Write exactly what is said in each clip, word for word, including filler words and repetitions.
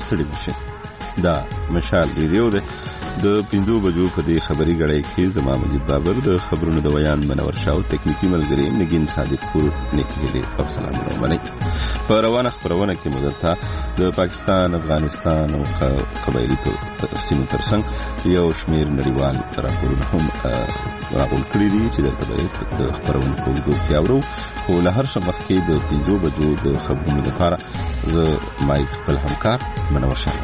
ستړي مشي. دا مشال ریډیو ده. د پنځو بجو په دې خبري غړې کې زما مجید بابر، د خبرونو د ویان منور شاو، تکنیکی ملګری نگین صادق پور نیکهلی او سلامونه منئ. په روانه خبرونه کې مدته د پاکستان، افغانستان او قبایلی سیمو ترڅنګ یو شمیر نړیوال راپورونه هم راغونډ کړي دي چې دلته به د خبرونو په اوږدو کې اورو. خو له هر څه مخکې د پنځو بجو د خبرونو لپاره زه مایک خپل همکار منور شاو.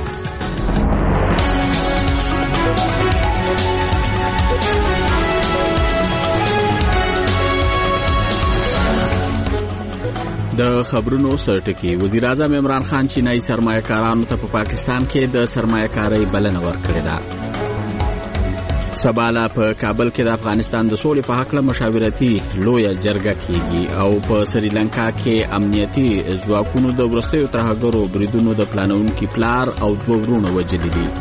د خبرونو سرټکی. وزیر اعظم عمران خان چینایي سرمایه‌کارانو ته په پاکستان کې د سرمایه‌کارۍ بلنه ورکړې ده. سباله په کابل کې د افغانستان د سولې په حق له مشاورتي لویه جرګه کیږي او په سریلانکا کې امنیتي ځواکونو د وروستیو ترهګرو بریدونو د پلانونکي پلار او دوه ورونه وژلي دي.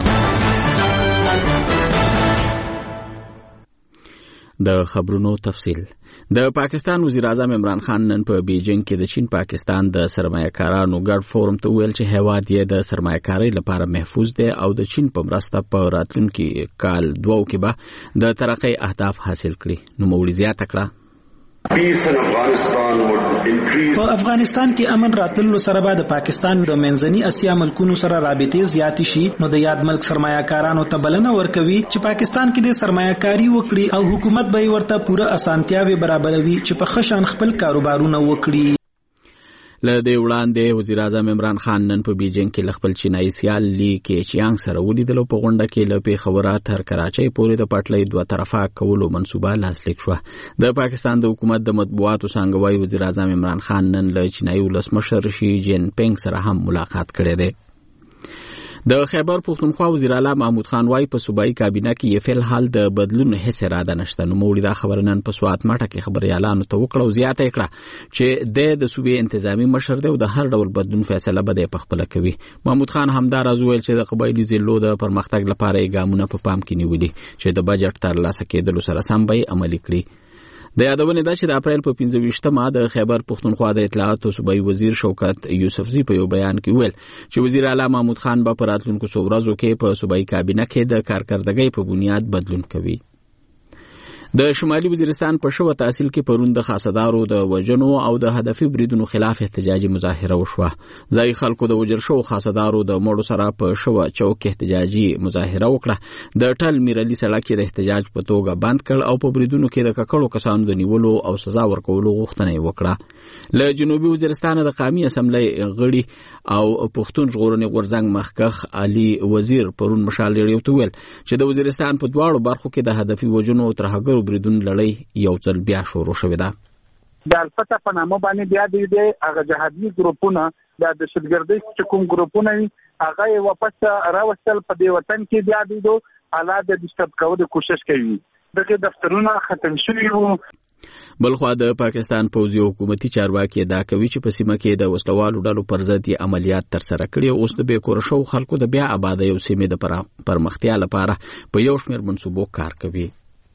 د خبرونو تفصیل. د پاکستان وزیر اعظم عمران خان نن په بیجینګ کې د چین پاکستان د سرمایه‌کارانو ګډ فورم ته ویل چې هیواد یې د سرمایه‌کارۍ لپاره محفوظ دی او د چین په مرسته په راتلونکي کال دوو کې به د ترقۍ اهداف حاصل کړي. نوموړي زیاته کړه په افغانستان کې امن راتللو سره به د پاکستان د منځني اسیا ملکونو سره رابطې زیاتې شي. نو د یاد ملک سرمایه‌کارانو ته بلنه ورکوي چې پاکستان کې د سرمایه‌کاري وکړي او حکومت به ورته پوره اسانتیاوي برابروي چې په خشن خپل کاروبارونه وکړي. له دې وړاندې وزیر اعظم عمران خان نن په بیجینګ کې خپل چینایي سیال لی کېچیانګ سره ولیدل. په غونډه کې له پیښوره تر کراچۍ پورې د پټلۍ دوه طرفه کولو منصوبه لاسلیک شوه. د پاکستان د حکومت د مطبوعاتو څنګه وایي وزیر اعظم عمران خان نن له چینایي ولسمشر شي جین پینګ سره هم ملاقات کړی دی. د خیبر پختونخوا وزیر اعلی محمود خان وايي په صوبایي کابینه کې یې فعل حال د بدلون هیڅ اراده نشته. نو موږ دا خبر نن په سوات ماټه کې خبريالانو ته وکړو. زیاته کړه چې د د صوبې انتظامی مشر دی او د هر ډول بدلون فیصله به په خپل کوي. محمود خان همدار ازویل چې د قبایلی ضلعو د پرمختګ لپاره ګامونه په پام کې نیولي چې د بجټ ترلاسه کېدلو سره سم به عملي کړي. د یادونه ده چې د اپریل په پنځه ویشتمه د خیبر پختونخوا د اطلاعات او صوبایي وزیر شوکت یوسفزي په یو بیان کې ویل چې وزیر اعلی محمود خان به په راتلونکو څو ورځو کې په صوبایي کابینه کې د کارکردګۍ په بنیاد بدلون کوي. د شمالي وزیرستان په شوه تحصیل کې پرون د خاصدارو د وژنو او د هدفي بریدونو خلاف احتجاجي مظاهره وشوه. ځای خلکو د وژل شو خاصدارو د مړو سره په شوه چوک احتجاجي مظاهره وکړه. د ټل میرالي سړک د احتجاج په توګه بند کړ او په بریدونو کې د ککړو کسانو د نیولو او سزا ورکولو غوښتنه یې وکړه. له جنوبي وزیرستان د قومي اسمبلی غړي او پښتون ژغورنې غورځنګ مخکخ علي وزیر پرون مشال ریډیو ته ویل چې د وزیرستان په دواړو برخو کې د هدفي وژنو ترهګرو بریدون لړۍ یو ځل بیا شروع شوې ده. د الفتا په نامه باندې بیا د هغه جهادي ګروپونه د دهشتګردۍ چې کوم ګروپونه هغه واپس راوستل په دې وطن کې بیا د حالات د ډیسټرب کولو کوشش کوي. دغه دفترونه ختم شوي وو. بلخوا د پاکستان پوځي حکومتي چارواکي دا کوي چې په سیمه کې د وسلوالو ډلو پر ضد عملیات تر سره کړي. اوس د بیکور شو خلکو د بیا آبادی او سیمې د پرمختیا لپاره په یو شمېر منصوبو کار کوي.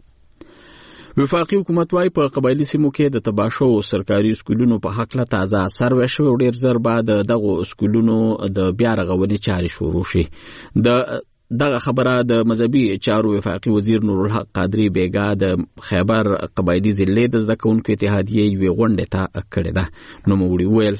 وفاقي حکومت وايي په قبایلی سیمو کې د تباشو سرکاري سکولونو په حق له تازه سروې شو ډیر زر بعد دغه سکولونو د بیا رغونې چارې شروع شي. د دغه خبره د مذهبي چارو وفاقي وزیر نورالحق قادری بیګا د خیبر قبایلی ضلع د زده کوونکو اتحادیې یوې غونډې ته کړې ده. نو موږ ویل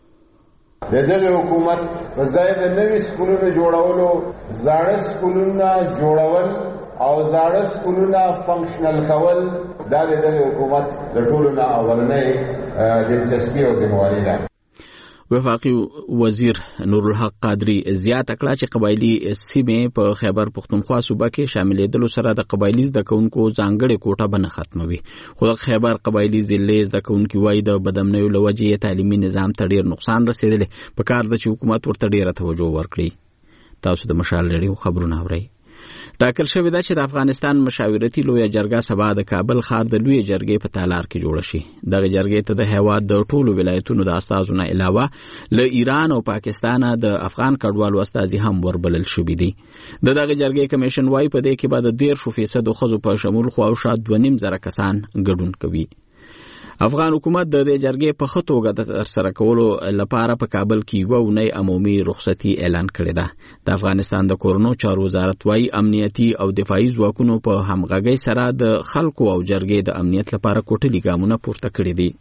د دغه حکومت په ځای د نوي سکولونو جوړولو زاړه سکولونه جوړول او زاړه سکولونه فنکشنل کول دا د دغه حکومت د ټولو نه اولنۍ دلچسپي او ذمہواري ده. وفاقي وزیر نورالحق قادری زیاته کړه چې قبایلی سیمې په خیبر پختونخوا صوبه کې شاملېدلو سره د قبایلی زده کوونکو ځانګړې کوټه به نه ختموي. خو د خیبر قبایلی ضلع زده کوونکي وایي د بدامنیو له وجې تعلیمي نظام ته ډېر نقصان رسېدلی. په کار ده چې حکومت ورته ډېره توجه ورکړي. تاسو د مشال ریډیو خبرونه اورئ. ټاکل شوې ده چې د افغانستان مشاورتي لویه جرګه سبا د کابل ښار د لویې جرګې په تالار کې جوړه شي. دغه جرګې ته د هېواد د ټولو ولایتونو د استازو نه علاوه له ایران او پاکستان د افغان کډوالو استازي هم وربلل شوي دي. د دغه جرګې کمیشن وايي په دې کې به د دېرشو فیصدو ښځو په شمول خواوشا دوه نیم زره کسان ګډون کوي. افغان حکومت د دې جرګې په ښه توګه د ترسره کولو لپاره په کابل کې یوه اونۍ عمومي رخصتي اعلان کړې ده. د افغانستان د کورونو چارو وزارت وايي امنیتي او دفاعي ځواکونو په همغږۍ سره د خلکو او جرګې د امنیت لپاره کوټلي ګامونه پورته کړي دي.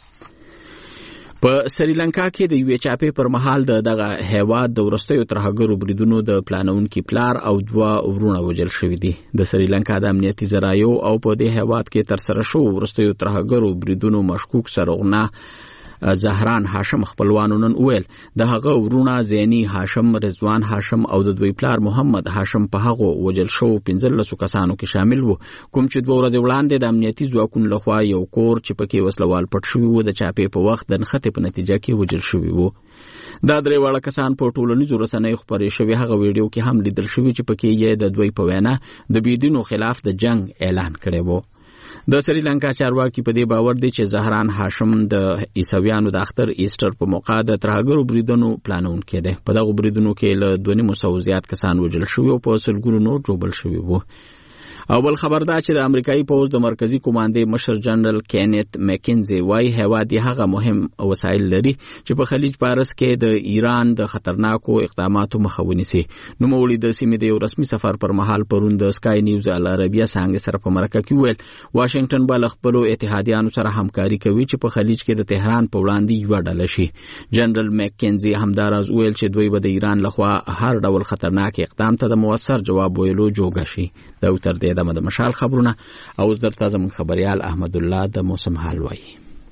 په سریلانکا کې د یوې چاپې پر مهال د دغه هیواد د وروستیو ترهګرو بریدونو د پلانونکي پلار او دوه ورونه وژل شوي دي. د سریلانکا د امنیتي ذرایعو او په دې هیواد کې ترسره شوو وروستیو ترهګرو بریدونو مشکوک سرغړونه زهران هاشم خپلوانو نن وویل د هغه ورونه زینی هاشم، رضوان هاشم او د دوی پلار محمد هاشم په هغو وژل شوو پنځلسو کسانو کې شامل وو، کوم چې دوه ورځې وړاندې د امنیتي ځواکونو لخوا یو کور چې پکې وسلوال پټ شوي وو د چاپې په وخت د نښتې په نتیجه کې وژل شوي وو. دا درې واړه کسان په ټولنیزو رسنیو خپرې شوي هغه ویډیو کې هم لیدل شوي چې پکې یې د دوی په وینا د بيدینو خلاف د جنگ اعلان کړی وو. د سریلانکا چارواکي په دې باور دي چې زهران هاشم د عیسویانو د اختر ایسټر په موقع د ترهګرو بریدونو پلانونکی دی. په دغو بریدونو کې له دوه نیم سوو زیات کسان وژل شوي او په سلګونو نور ژوبل شوي وو. او بل خبر دا چې د امریکایي پوځ د مرکزی کمانډې مشر جنرال کینیت میکنزي وايي هیواد یې هغه مهم وسایل لري چې په خلیج فارس کې د ایران د خطرناکو اقداماتو مخه ونیسي. نوموړي د سیمې د یو رسمي سفر پر مهال پرون د سکای نیوز العربیه څانګې سره په مرکه کې ویل واشنگټن به له خپلو اتحادیانو سره همکاري کوي چې په خلیج کې د تهران په وړاندې یوه ډله شي. جنرال میکنزي همداراز ویل چې دوی به د ایران لخوا هر ډول خطرناک اقدام ته د موثر جواب ویلو جوګه شي. دا تر دې د مشال خبرونه او در تازه من خبريال احمد الله د موسم حال وایي.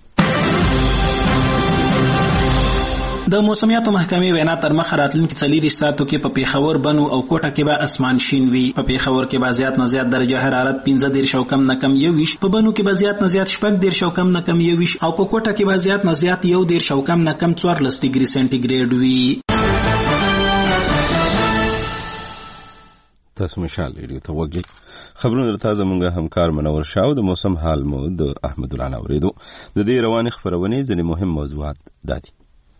د موسمیاتو محکمې وینا تر مخه راتلونکي څلور ساعتو کې په پیښور، بنو او کوټه کې به اسمان شین وي. په پیښور کې به زیات نه زیات درجه حرارت پنځه دېرش او کم نه کم یوویشت، په بنو کې به زیات نه زیات شپږ دېرش او کم نه کم یوویشت او په کوټه کې به زیات نه زیات یو دېرش او کم نه کم څوارلس ډیګري سنټیګریډ وي. تاسو مشال ریډیو ته وګورئ. خبرونه تازه مونږه همکار منور شاو د موسم حال مو د احمد الله اوریدو. د دې رواني خبرونه ځنې مهم موضوعات دادي.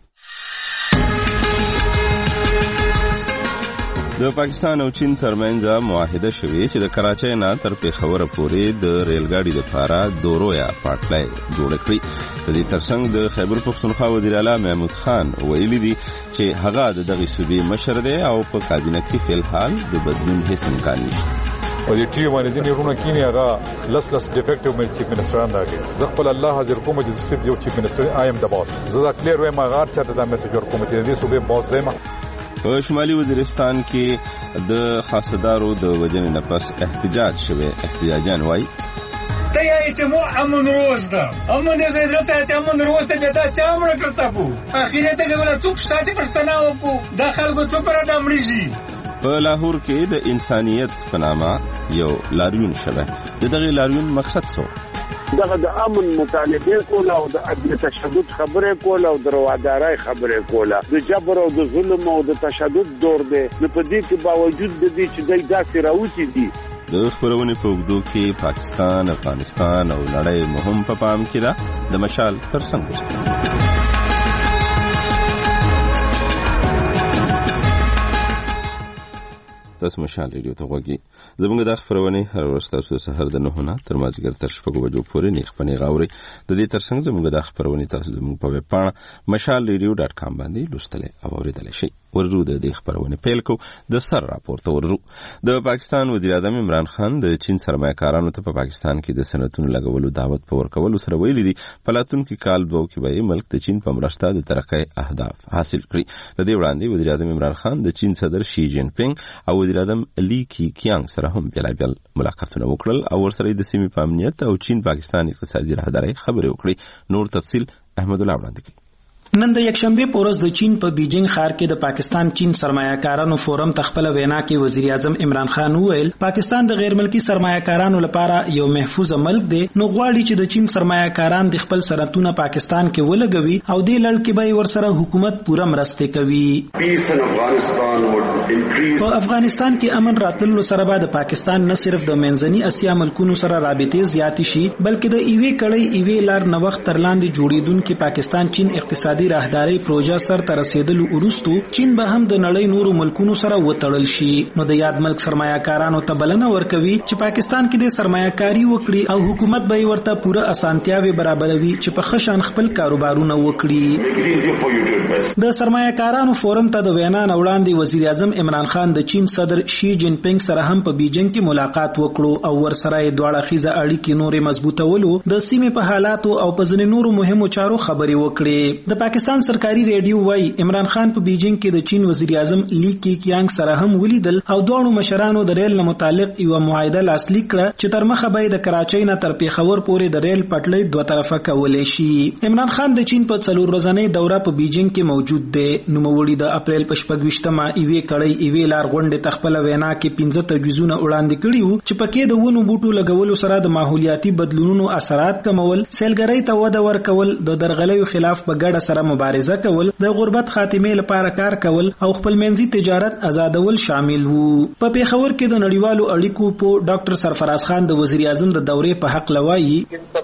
د پاکستان او چین ترمنځ معاهده شوې چې د کراچۍ نه تر پیښور پورې د ریلګاډي لپاره دورویا پټلۍ جوړ کړي. د دې ترڅنګ د خیبر پښتونخوا وزیر اعلی محمود خان ویلي دي چې هغه د دغه صوبې مشر دی او په کابینه کې فی الحال د بدلون هیڅ امکان نشته. او دې ټي باندې ځینې ورونه کینی هغه لس لس ډیفیکټیو مې چیف منسټران راغی. زه خپل الله حاضر کوم چې صرف یو چیف منسټر آی ایم د باس. زه دا کلیر وایم هغه چاته دا میسج ورکوم چې دې صوبې باس زما. په شمالي وزیرستان کې د خاصدارو د وجنې نه پس احتجاج شوی. احتجاجان وایي ته یې چې مو امن روز ده امن دې درته چې امن روز ته دا چا مړ کړتا بو اخیره ته ولا څوک شاته پښتنه وکړو د خلکو ته پر د امړي. په لاهور کې د انسانیت په نامه یو لاریون شوی. د دغه لاریون مقصد څه؟ دغه د امن مطالبه کول او د عدل تشدد خبره کول او د روادارۍ خبره کول، د جبر او د ظلم او د تشدد دور دی. نو په دې کې باوجود د دې چې دای داسې راوتی دي د خبرونې په وګړو کې پاکستان، افغانستان او نړۍ مهم په پام کې ده. د مشال ترڅنګ تاسو مشال ریډیو ته وګورئ. زموږ د خبرونه هر ورځ تاسو سحر د نه نه تر مازیګر تر شپږ بجو پورې نیخ پنی غاوري. د دې ترڅنګ زموږ د خبرونه تاسو زموږ په ویب پاڼه مشال ریډیو ډاټ کام باندې لوستل او اوریدل شئ. ورزو د دې خبرونه پیل کو د سر راپورته ورزو. د پاکستان وزیر اعظم عمران خان د چین سرمایه‌کارانو ته په پاکستان کې د صنعتونو لګولو دعوت په ورکولو سره ویلي دي په راتلونکي کال دوه کې به ملک د چین په مرسته د ترقۍ اهداف حاصل کړي. د دې وړاندې وزیر اعظم عمران خان د چین صدر شي جین پینګ او وزیر اعظم لی کی کیانګ سره هم بېلابېل ملاقاتونه وکړل او ورسره د سیمې په امنیت او چین پاکستان اقتصادي راهدارۍ خبرې وکړي. نور تفصیل احمد الله وړاندې کوي. نن د یکشنبه په ورځ د چین په بیجینګ ښار کې د پاکستان چین سرمایه‌کارانو فورم تخپل وینا کې وزیر اعظم عمران خان وویل پاکستان د غیر ملکی سرمایه‌کارانو لپاره یو محفوظ ملک دی، نو غواړي چې د چین سرمایه‌کاران د خپل صنعتونه پاکستان کې ولګوي او د لړ کې به ورسره حکومت پوره مرسته کوي. په افغانستان کې امن راتللو سره به د پاکستان نه صرف د منځني اسیا ملکونو سره رابطې زیاتې شي بلکې د ایوې کړۍ ایوې لار نوښت تر لاندې جوړیدونکو پاکستان چین اقتصادي اقتصادي راهداري پروژه سر ته رسیدلو وروسته چین به هم د نړۍ نورو ملکونو سره وتړل شي. نو د یاد ملک سرمایه‌کارانو ته بلنه ورکوي چې پاکستان کې د سرمایه‌کاري وکړي او حکومت به ورته پوره اسانتیاوي برابروي چې په خشن خپل کاروبارونه وکړي. د سرمایه‌کارانو فورم ته د وینا وړاندې وزیر اعظم عمران خان د چین صدر شي جین پینګ سره هم په بیجینګ کې ملاقات وکړو او ورسره یې دواړه خیزه اړیکې نورې مضبوطولو د سیمې په حالاتو او په ځینې نورو مهمو چارو خبرې وکړې. د پاکستان سرکاري ریډیو وايي عمران خان په بیجینګ کې د چین وزیر اعظم لی کیانګ سره هم ولیدل او دوه مشرانو د ریل متعلق یو معاهده لاسلیک کړه چې تر مخه به د کراچۍ نه تر پیښور پورې د ریل پټلۍ دوه طرفه کولای شي. عمران خان د چین په څلور ورځنۍ دوره په بیجینګ کې موجود دی. نوموړي د اپریل په شپږویشتمه ایوي کړۍ ایوي لار غونډې تخپل وینا کې پنځه تجویزونه وړاندې کړي وو چې پکې د ونو بوټو لګولو سره د ماحولیاتي بدلونونو اثرات کمول، سیلګرۍ ته وده ورکول، د درغلیو خلاف په ګډه سره مبارزه کول، د غربت خاتمه لپاره کار کول او خپل منځي تجارت آزادول شامل وو. په پیښور کې د نړیوالو اړیکو په ډاکټر سرفراز خان د وزیر اعظم د دورې په حق لوایي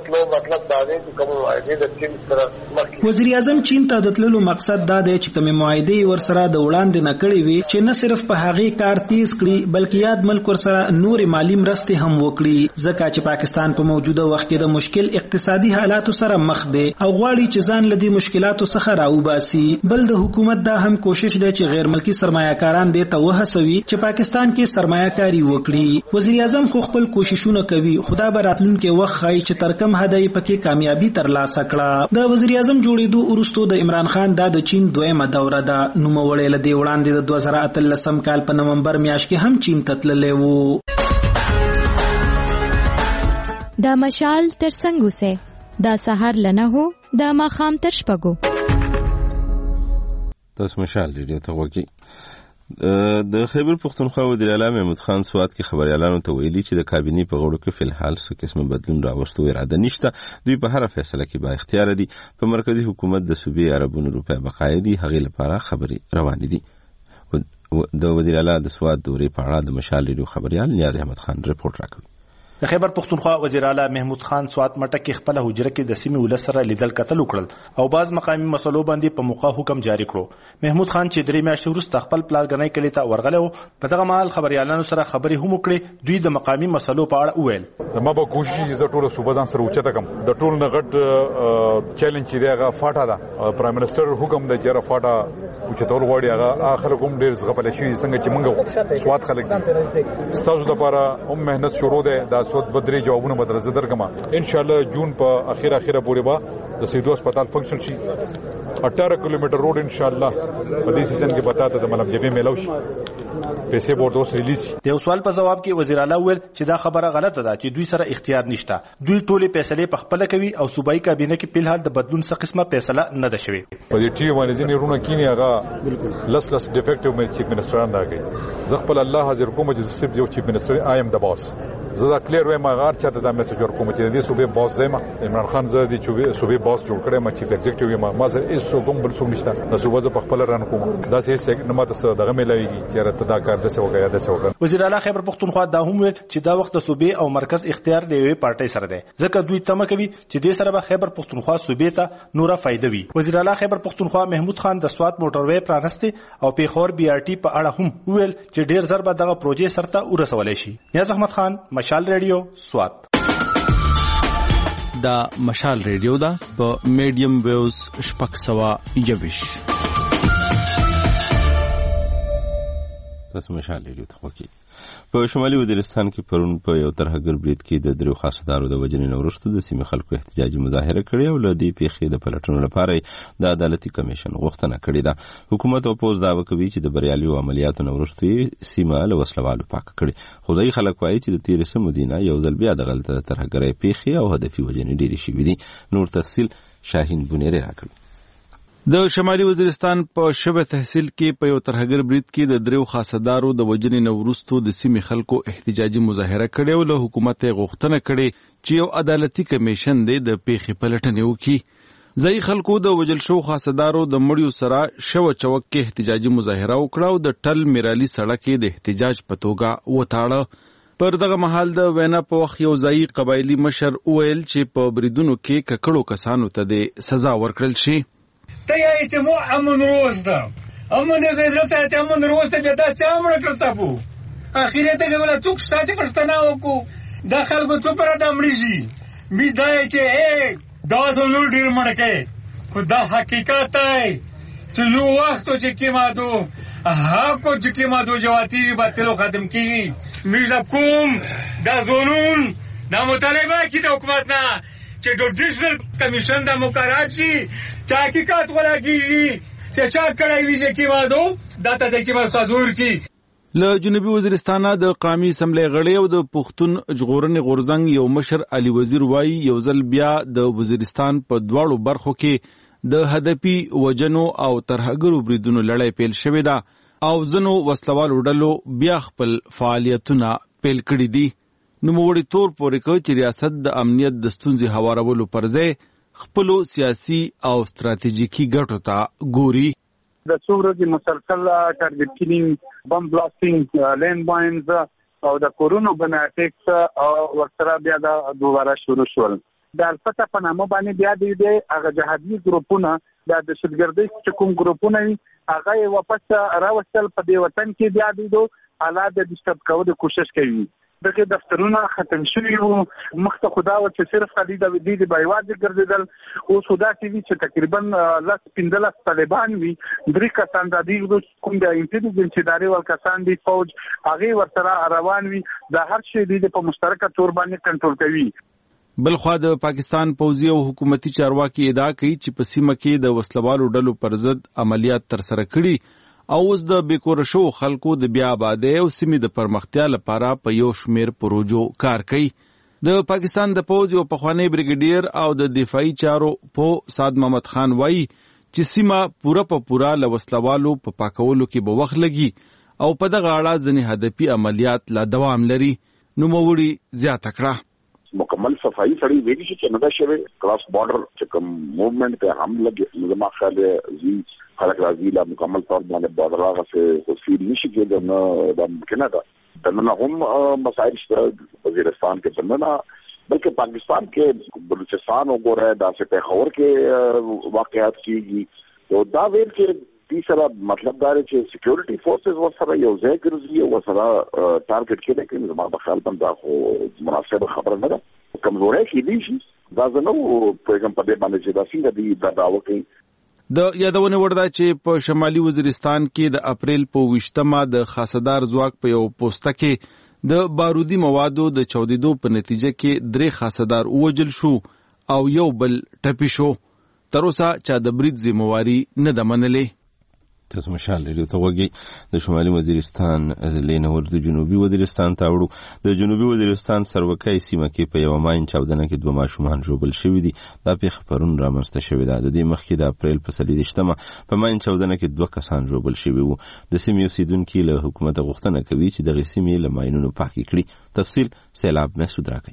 وزیر اعظم چین ته د تللو مقصد دا دی چې کومه معاهده ورسره د وړاندې نه کړې وي چې نه صرف په هغه کار تیز کړي بلکې یاد ملک ورسره نور مالی مرستې هم وکړي، ځکه چې پاکستان په موجوده وخت کې د مشکل اقتصادي حالاتو سره مخ دی او غواړي چې ځان له دې مشکلاتو څخه راوباسي. بل د حکومت دا هم کوشش دی چې غیر ملکی سرمایه‌کاران دې ته وهڅوي چې پاکستان کې سرمایه‌کاري وکړي. وزیر اعظم خو خپل کوششونه کوي، خدا به راتلونکي وخت ښایي چې تر کوم حد یې پکې کامیابی ترلاسه کړه. د وزیر اعظم جوړېدو وروسته د عمران خان دا د چین دویمه دوره ده. نوموړی له دې وړاندې د دوه زره اتلسم کال په نومبر میاشت کې هم چین ته تللی و. دا مشال تر څنګه سه دا سحر لنه هو دا ماخام تر شپږو. تاسو مشال ریډیو ته وګورئ. د خیبر پختونخوا وزیر اعلی محمود خان سوات کې خبريالانو ته ویلي چې د کابینې په غړو کې فلحال څه قسمه بدلون راوستو اراده نشته. دوی په هر فیصله کې با اختیار دي. په مرکزی حکومت د صوبې اربون روپے بقای دي، هغه لپاره خبري روان دي. د وزیر اعلی د سوات دورې په اړه د مشال ریډیو خبريال نیاز احمد خان رپورټ راکوي. د خیبر پختونخوا وزیر اعلی محمود خان سوات مټه کې خپل حجره کې د سیمې ولس سره لیدل کتل وکړل او باز مقامی مسلو باندې په موقع حکم جاری کړو. محمود خان چې درې میاشتې وروسته خپل پلانګنۍ کلی ته ورغلی و، په دغه مهال خبريالانو سره خبرې هم وکړې. دوی د مقامی مسلو په اړه وویل ما به کوشش چې ټول صوبه ځان سره اوچته کم. د ټول نه غټ چیلنج چې دی هغه فاټا ده. پرایم منسٹر حکم دی چې فاټا اوچتول غواړي. هغه اخر کوم ډیر زغپل شي څنګه چې موږ سوات خلک دي ستاسو لپاره هم مهنت شروع ده. دا سوت بدري جواب بدرزه درکما ان شاء الله جون په اخر اخره پورې با د سیدو هسپتال فنکشن شي. اٹھارہ کلومیٹر روډ ان شاء الله په دې سیزن کې پتا ته مطلب جبه ملو شي پیسې بورډ اوس ریلیز. د یو سوال په جواب کې وزیر اعلی ویل چې دا خبره غلطه ده چې دوی سره اختیار نشته. دوی ټولې فیصلې په خپل کوي او صوبایي کابینه کې په الحال د بدلون څه قسمه فیصله نه ده شوې. په دې ټي باندې ځینې رونه کینی هغه لس لس ډیفیکټیو مې چیف منسټر انداږي. زه خپل الله حاضر کوم چې صرف یو چیف منسټر آیم د باس زه دا کلیر وایم هغه چاته دا میسج ورکوم چې دې صوبې باس زما عمران خان زه دې چې صوبې باس جوړ کړم ما چیف ایگزیکټیو ما ما زه هیڅ کوم بل څه نشته. د صوبې زه په خپل ران کوم دا څه نه ماته دغه ملایږي چې راته دا کار د څه وکړه د څه وکړه. وزیر اعلی خیبر پختونخوا دا هم ویل چې دا وخت د صوبې او مرکز اختیار دی یوې پارټۍ سره دی، ځکه دوی تمه کوي چې دې سره به خیبر پختونخوا صوبې ته نوره فائدہ وي. وزیر اعلی خیبر پختونخوا محمود خان د سوات موټروي پرانستی او پیښور بي ار ټي په اړه هم ویل چې ډیر زر به دغه پروژې سرته ورسولای شي. نیاز احمد خان، مشال ریډیو، سوات. دا مشال ریډیو دا په میډیم ویوز شپږ سوه یویش. تاسو مشال ریډیو ته وګورئ. په شمالي وزیرستان کې پرون په یو ترهګر برید کې د درو خاصدارو د وژنې نه وروسته د سیمې خلکو احتجاجي مظاهره کړې او له دې پیښې د پلټنو لپاره د عدالتي کمیشن غوښتنه کړې ده. حکومت او پوز دعوه کوي چې د بریالیو عملیاتو نه وروسته سیمه له وسلوالو پاک کړي، خو ځایي خلک وایي چې د تېرې سمو دینه یو ځل بیا د غلطه ترهګرۍ پیښې او هدفي وژنې ډېرې شوي دي. نور تفصیل شاهین بونیری راکړي. د شمالي وزیرستان په شبه تحصیل کې په یو ترهګر برید کې د دریو خاصدارو د وژنې نه وروسته د سیمې خلکو احتجاجي مظاهره کړې او له حکومت یې غوښتنه کړې چې یو عدالتي کمیشن دی د پیښې پلټنې وکړي. ځایي خلکو د وژل شوو خاصدارو د مړیو سره شوه چوک کې احتجاجي مظاهره وکړه او د ټل میرالي سړک کې د احتجاج په توګه وتاړه. پر دغه مهال د وینا په وخت یو ځایي قبایلي مشر وویل چې په بریدونو کې ککړو کسانو ته د سزا ورکړل شي. ته یې چې مو امن روز ده امن دې زړه ته چې امن روز ته دا چا مړ کړ تاسو اخیره ته ولا څوک ستاسو پښتنه وکړو دا خلکو څو پر د امړي می دا چې اے دا زلو ډیر مړ کې خو دا حقیقت دی چې یو وخت چې کی مادو هاکو چې کی مادو جواتی باطلو ختم کی میرزا کوم دا زونون دا مطالبه کی د حکومت نه چې جوډیشل کمیشن د مقررات شي چې حقیقت ولاږي چې چا کړای وی چې کی مادو دا ته کی مادو سازور کی له جنوبي وزیرستانه د قومي اسمبلی غړی او د پښتون ژغورنې غورځنګ یو مشر علي وزیر وایي یو ځل بیا د وزیرستان په دواړو برخو کې د هدفي وجنو او ترهګرو بریدونو لړۍ پیل شوې ده او ځنو وسلوالو ډلو بیا خپل فعالیتونه پیل کړي دي. نوموړي تور پورې کوي چې ریاست د امنیت د ستونزې هوارولو پر ځای خپلو سیاسي او ستراتیژیکي ګټو ته ګوري. د څو ورځې مسلسل ټارګټ کیلینګ بم بلاسټینګ لینډ ماینز او د کورونا بم اټیکس او ورسره بیا د دوباره شروع شول. د الفتا په نامه باندې بیا د هغه جهادي ګروپونه د دهشتګردۍ چې کوم ګروپونه هغه واپس راوستل په دې وطن کې بیا د حالات د ډیسټرب کولو کوشش کوي. دغه دفترونه ختم شوي وو مخته خدا و چې صرف خالي د دې د بایواد ګرځیدل او سودا ټي وي چې تقریبا لاس پندل طالبان وي درې کسان د دې کوم د انټيليجنس ادارې ول کسان دي فوج هغه ورسره روان وي د هر شي د په مشترکه تور باندې کنټرول کوي. بلخوا د پاکستان پوځي او حکومتي چارواکي ادعا کوي چې په سیمه کې د وسلوالو ډلو پر ضد عملیات ترسره کړي او اوس د بیکور شو خلکو د بیا آبادی او سیمې د پرمختیا لپاره په یو شمیر پروژو کار کوي. د پاکستان د پوځ یو پخوانی بریګیډیر او د دفاعي چارو په سعد محمد خان وایي چې سیمه پوره په پوره له وسلوالو په پاکولو کې به وخت لګي او په دغه اړه ځینې هدفي عملیات لا دوام لري. نوموړي زیاته کړه مکمل صفائی سړی ویلی شي چې ندا شوی کراس بارډر چې کوم موومنٹ ته هم لګي نظام خاله زی خلک راځي لا مکمل طور باندې بارډر هغه څه تفصیل نشي کېدل نو د ممکنه ده دنه هم مسائل شته وزیرستان کې څنګه بلکې پاکستان کې بلوچستان وګوره دا څه پیښور کې واقعات کیږي او دا ویل چې دې سره مطلب دا چې سکیورټي فورسز ورسره یو ځای ګرځي او ورسره ټارګټ کېږي چې زما په خیال باندې دا خو مناسبه خبره نه ده کمزوري کېدی شي دا زنو پیغام په دې باندې چې دا څنګه دی دا داوا کوي. د یادونه وړ ده چې په شمالي وزیرستان کې د اپریل په ویشتمه د خاصدار ځواک په یو پوسټه کې د بارودي موادو د چاودیدو په نتیجه کې درې خاصدار ووجل شو او یو بل ټپي شو. تر اوسه چا د برید ذمہواری نه ده منلې. تاسو مشال لري ته وګي د شمالي وزیرستان لینور د جنوبي وزیرستان ته وړو د جنوبي وزیرستان سروکای سیمه کې په یو ماین چاودنه کې دوه ماشومان ژوبل شوي دي. دا پیښه پرون رامنځته شوې ده. د دې مخکې د اپریل په څلېرویشتمه په ماین چاودنه کې دوه کسان ژوبل شوي وو. د سیمې اوسیدونکي له حکومت غوښتنه کوي چې دغه سیمې له ماینونو پاکې کړي. تفصیل سیلاب محسود راکړي.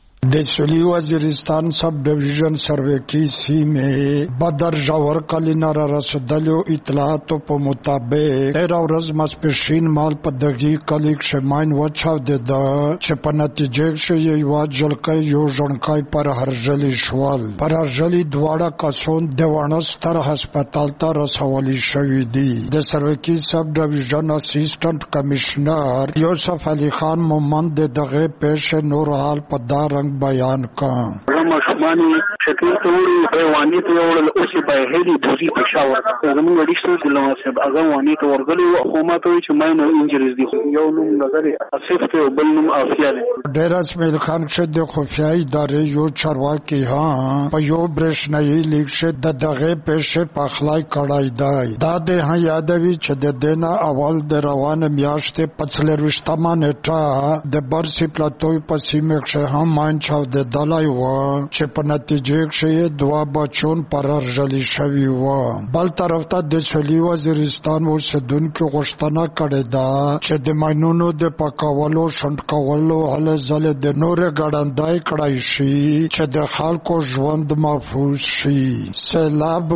دشلی وزیرستان سب ڈویژن سروے کی سی میں بدر جاور کلینا را رسدلو اطلاعاتو په مطابق تیرا ورځ ماسپښین مال په دغی کلیک شماین و چاو دیده چې په نتیجه کې یو جلکای یو ژوندکای پر هرجلی شوال پر هرجلی دواړه کسان دیوانه ستر هسپتال ته رسولي شوی دي. د سروے کی سب ډویژن اسسټنټ کمشنر یوسف علي خان مومند دغه پیش نور حال په دارنګ بیان کام ماشومان شکل توړي حیواني ته وړل او چې په هېدي دوزي پښاور زموږ وړي څه دلته سب هغه واني ته ورغلي او حکومت وی چې ماینر انجریز دي یو نوم نظر اسف ته بل نوم افیا دي. ډیر اسماعیل خان شه د خفیه ادارې یو چارواکي ها په یو برښنایي لیک شه د دغه پېښه په خلای کړای دی. دا د ها یادوي چې د دینه اول د روان میاشتې پڅلروشتمه نیټه د برسي پلاتوی په سیمه کې هم مان چاو د دلای و چې په نتیجه کې دوا بچون پر ارجلی شوی و. بل طرف ته د سویلي وزیرستان اوسیدونکو غوښتنه کړې ده چې د ماینونو د پاکولو شنډ کولو هله ځله د نورې ګړندای کړای شي چې د خلکو ژوند محفوظ شي. سیلاب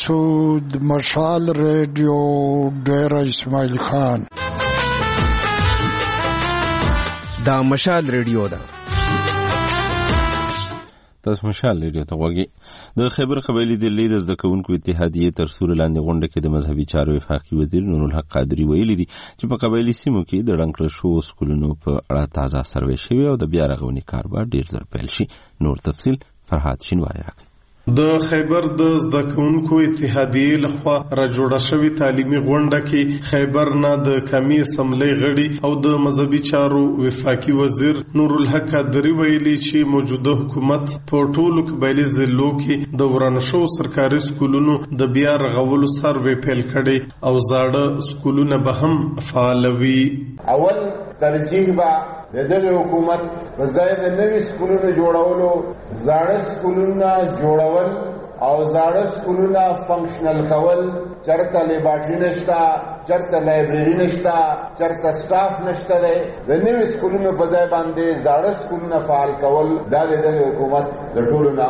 مسعود مشال ریډیو ډیر اسماعیل خان. دا مشال ریډیو ده. تاسو مشال لري ته وګي د خیبر قبایلی د لیدر د کوونکو اتحادیه تر سور لاندې غونډه کې د مذهبي چارو وفاقي وزیر نور الحق قادری ویلي دي چې په قبایلی سیمو کې د ډنګر شو سکولونو په اړه تازه سروې شوی او د بیا رغونې کار به ډیر زر پیل شي. نور تفصیل فرحات شینواری راکړي. د خیبر د زده کوونکو اتحادیې لخوا را جوړه شوې تعلیمي غونډه کې خیبر نه د قومي اسمبلی غړي او د مذهبي چارو وفاقي وزیر نور الحق قادری ویلي چې موجوده حکومت په ټولو قبایلی ضلعو کې د ورانشو سرکاري سکولونو د بیا رغولو سروې پیل کړي او زاړه سکولونه به هم فعالوي. اول ترجیح به د دغه حکومت په ځای د نوي سکولونو جوړولو زاړه سکولونه جوړول او زاړه سکولونه فنکشنل کول، چرته لیبارټري نشته، چرته لایبرری نشته، چرته سټاف نشته دی، د نوي سکولونو په ځای باندې زاړه سکولونه فعال کول دا د دغه حکومت د ټولو نه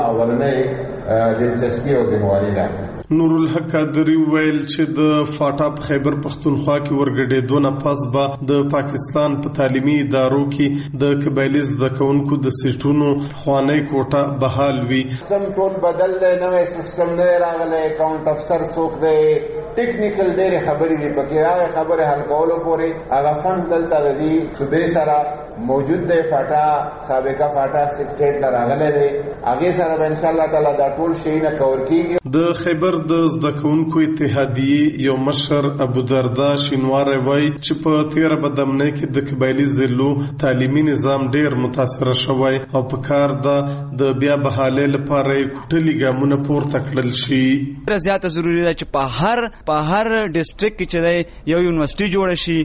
اولنۍ دلچسپي او ذمہواري ده. نور الحق قادری ویل چې د فاټا خیبر پختونخوا کې ورګډېدو نه پس به د پاکستان په تعلیمي ادارو کې د قبایلی زده کوونکو د سیټونو خوانی کوټه بحال وي. سم ټول بدل دی، نوې سیستم نه راغلی، اکاونټ افسر څوک دی، ټیکنیکل ډېرې خبرې دي پکې، هغه خبرې حل کولو پورې هغه فنډ دلته د دې صوبې سره موجود دی. فاټا سابقه فاټا سیکټریټ ته راغلی دی، هغې سره به انشاءالله تعالی دا ټول شیونه کور کېږي. د خیبر د زده کوونکو اتحادیې یو مشر ابودردا شینواری وایي چې په تېره بدمنۍ کې د قبایلي ضلعو تعلیمي نظام ډېر متاثره شوی او په کار ده د بیا بحالۍ لپاره یې کوټلي ګامونه پورته کړل شي. ډېره زیاته ضروري ده چې په هر په هر ډسټرکټ کې چې دی یو یونیورسيټي جوړه شي،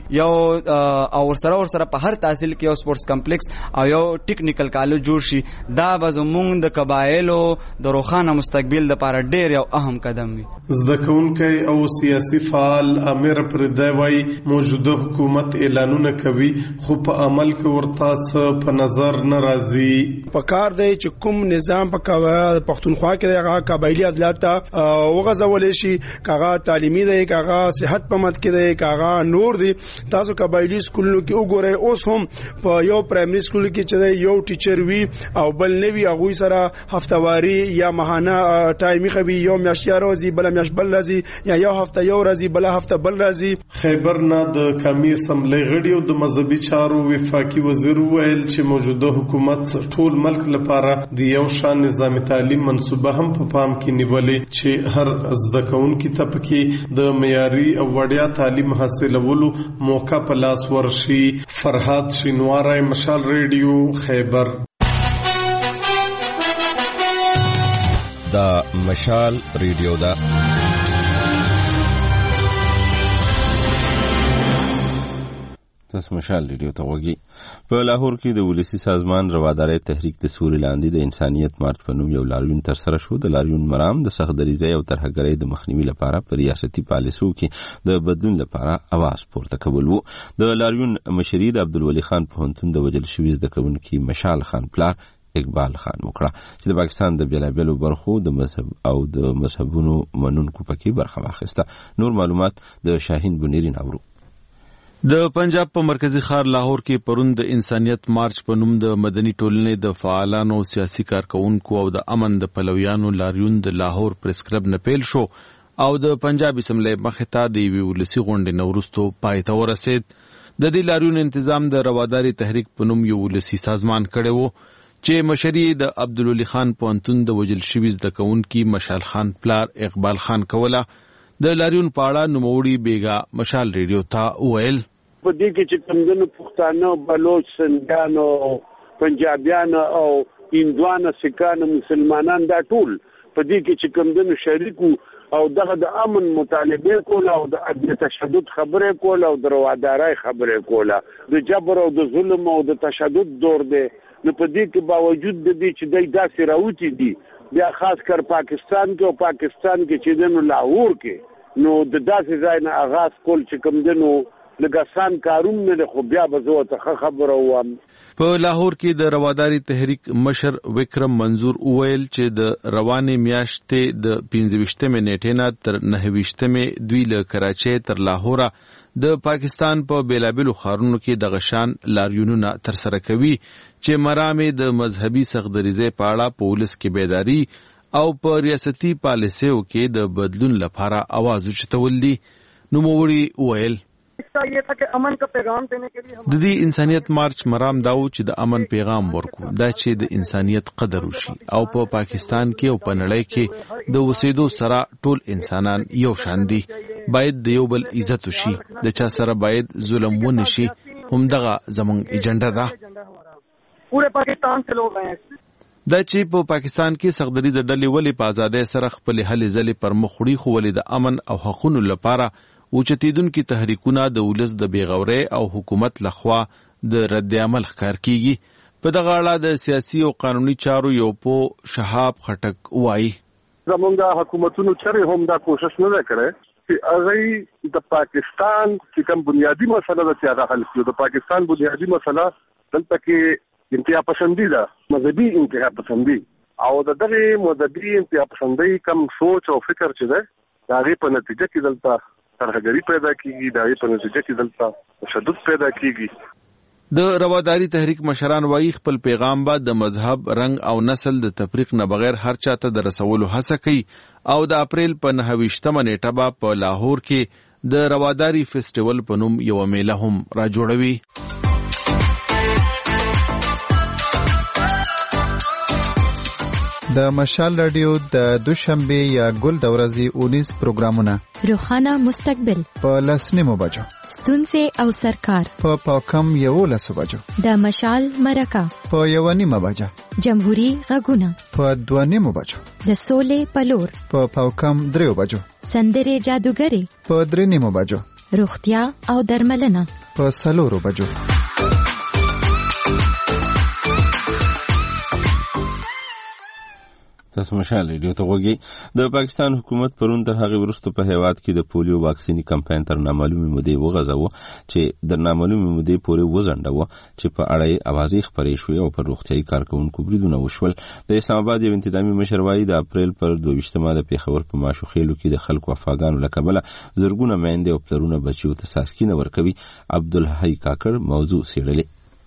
یو او ورسره ورسره په هر تحصیل کې یو سپورټس کمپلیکس او یو ټیکنیکل کالج جوړ شي. دا به زموږ د قبایلو د روښانه مستقبل لپاره ډېر یو اهم قدم وي. زده کوونکی او سیاسي فعال امیر پردی وایي موجوده حکومت اعلانونه کوي خو په عمل کې ورته څه په نظر نه راځي. په کار دی چې کوم نظام په پښتونخوا کې هغه قبایلی اضلاع ته وغځولی شي، هغه تعلیمي دی، هغه صحت په مد کې دی، هغه نور دی. تاسو قبایلی سکولونو کې وګورئ، اوس هم په یو پرایمري سکول کې چې یو ټیچر وي او بل نه وي، هغوی سره هفتواري یا ماهانه ټایمي خوي، یو میاشت یا ورځي بله میاشت بل راځي، یا یو هفته یو ورځي بله هفته بل راځي. خیبر نه د قومي اسمبلی غړي او د مذهبي چارو وفاقي وزیر ویل چې موجوده حکومت ټول ملک لپاره د یو شان نظام تعلیم منصوبه هم په پام کې نیولې چې هر زده کوونکي ته پکې د معیاري او وړیا تعلیم حاصلولو موقع په لاس ورشي. فرحات شینواری، مشال ریډیو، خیبر. دا مشال ریډیو دا تاسو مشال ریډیو ته وګورئ. په لاهور کې د ولسی سازمان رواداري تحریک د سوري لاندې د انسانيت مارچ په نوم یو لاریون تر سره شو. د لاریون مرام د سختدریزۍ او ترهګرۍ د مخنیوي لپاره په ریاستي پالیسو کې د بدلون لپاره اواز پورته کول وو. د لاریون مشري د عبدالولي خان پوهنتون د وجل شوي زده کوونکي مشال خان پلار اقبال خان وکړه چې د پاکستان د بیلابیلو برخو د مذهب او د مذهبونو منونکو پکې برخه واخیسته. نور معلومات د شاهین بنيرین اورو. د پنجاب په مرکزی ښار لاهور کې پرون د انسانیت مارچ په نوم د مدني ټولنې د فعالانو، سیاسي کارکونکو او د امن د پلویانو لاریون د لاهور پریس کلب نه پیل شو او د پنجاب اسمبلی مخې ته د یوې ولسي غونډې نه وروسته پای ته ورسید. د دې لاریون انتظام د رواداري تحریک په نوم یو ولسي سازمان کړی و چې مشري د عبدالولي خان پوهنتون د وجل شوي زده کوونکي مشال خان پلار اقبال خان کوله. د لاریون په اړه نوموړي بیګا مشال ریډیو ته وویل په دې کې چې کومدنو پښتانه، بلوچ، سندیانو، پنجابیان او هندوانه، سکان، مسلمانان دا ټول په دې کې چې کومدنو شریکو او دغه د امن مطالبه کول او د عدم تشدد خبره کول او د روادارۍ خبره کول، د جبر او د ظلم او د تشدد دور دی. نو په دې کې باوجود د دې چې دای داسې راوتی دي، بیا خاص کر پاکستان کې او پاکستان کې چې دنو لاهور کې نو د داسې ځای نه آغاز کول چې کوم دنو لګسان کارونه له خو بیا به زه ته خبره وم. په لاهور کې د رواداري تحریک مشر وکرم منظور وویل چې د روانې میاشتې د پنځه نیټې نه تر نهه ویشتمې دوی له کراچۍ تر لاهوره د پاکستان په بیلابیلو ښارونو کې د غشان لاریونونه ترسره کوي چې مرامې د مذهبي سختدریزۍ په اړه په ولس کې بیداري او په ریاستي پالیسیو کې د بدلون لپاره आवाज اوچتول دي. نوموړي وویل د دې انسانیت مارچ مرام داو چې د امن پیغام ورکو، دا چې د انسانیت قدر وشي او په پا پاکستان کې او په نړۍ کې د اوسېدو سره ټول انسانان یو شان دي، باید د یو بل عزت وشي، د چا سره باید ظلم ونه شي. همدغه زموږ ایجنډا ده. پورے پاکستان سے لوگ ہیں دا چې په پاکستان کې سختدریزه ډلې ولې په ازادۍ سره خپل هلې ځلې پر مخ وړي، خو ولې د امن او حقوقو لپاره اوچتیدونکي تحریکونه د ولس د بیغورۍ او حکومت لخوا د رد عمل ښکار کیږي. په دغه اړه د سیاسي او قانوني چارو یو پو شهاب خټک وایي زمونږ حکومتونو چرې هم دا کوشش نه کړي چې هغه د پاکستان چې کوم بنیادی مسله ده چې هغه حل کړي. د پاکستان بنیادی مسله دلته کې انتها پسندي ده، مذهبي انتها پسندي، او د دغه مذهبي انتها پسندي کم سوچ او فکر چې ده هغه په نتیجه کې دلته ترهګری پیدا کیږي، دا یې په نتیجه کې دلته تشدد پیدا کیږي. د رواداري تحریک مشران وایي خپل پیغام به د مذهب، رنګ او نسل د تفریق نه بغیر هر چاته د رسولو هڅه کوي او د اپریل په نهه ویشتمه نیټه به په لاهور کې د رواداري فیسټیول په نوم یو میله هم را جوړوي. د مشال رادیو د دوشنبه یا ګل د ورځې اونیس پروګرامونه روخانه مستقبل په لسنیمو بجو، ستونزې او سرکار په پاکم یو لسو بجو، د مشال مرکه په یو نیمه بجه، جمهوری غږونه په دوه نیمو بجو، د سولې پلور په پاکم دریو بجو، سندرې جادوګری په درې نیمو بجو، روغتیا او درملنه په څلورو بجو. تاسو مشال ریډیو ته وګورئ. د پاکستان حکومت پرون تر هغه وروسته په هیواد کې د پولیو واکسینی کمپاین تر نامعلومه مودې وغځاوه چې د نامعلومه مودې پورې وزنډاوه چې په اړه یې اوازې خبرې شوې او پر روغتيایي کارکونکو بریدونه وشول. د اسلام آباد یو انتظامی مشر وایي د اپریل پر دوه ویشتمه د پیښور په ماشو خېلو کې د خلکو افغانانو لکبله زرګونه میندې او پلرونه بچیو ته ساسکینه ورکوي. عبدالحی کاکړ موضوع سیړلې.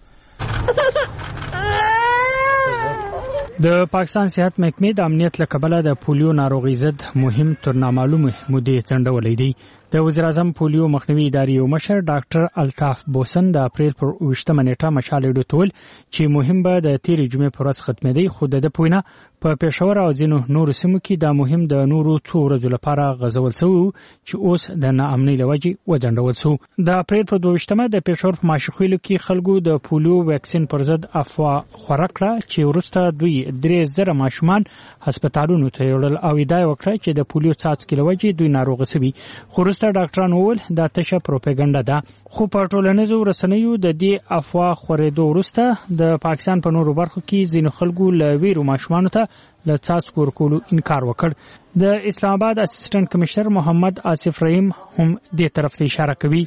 د پاکستان صحت محکمې د امنیت لکبله د پولیو ناروغي ضد مهم تر نامعلومه مودې څنډولې دی. د وزیر اعظم پولیو مخنیوي ادارې یو مشر ډاکټر الطاف بوسن د اپریل پر اوویشتمه نیټه مشال ډوتول چې مهم به د تیرې جمعې پر ورځ ختمېدی، خو د پوینه په پېښور او ځینو نورو سیمو کې دا مهم د نورو څو ورځو لپاره غځول شوی چې اوس د ناامنۍ لوجې وځنډول شو. د اپریل پر دوه ویشتمه د پېښور په ماشوخیلو کې خلکو د پولیو ویکسین پر ضد افوا خوره کړه چې وروسته دوی درې زره ماشومان هسپتالونو ته یوړل او ادعا وکړه چې د پولیو څاڅکي لوجې دوی ناروغ شوي. خو وروسته ډاکټران وویل دا تشه پروپاګاندا ده. خو په ټولنیزو رسنیو د دې افوا خورېدو وروسته د پاکستان په نورو برخو کې ځینو خلکو له ویرو ماشومانو ته له څاڅکو ورکولو انکار وکړ. د اسلام آباد اسسټنټ کمشنر محمد آصف رحیم هم دې طرف ته اشاره کوي.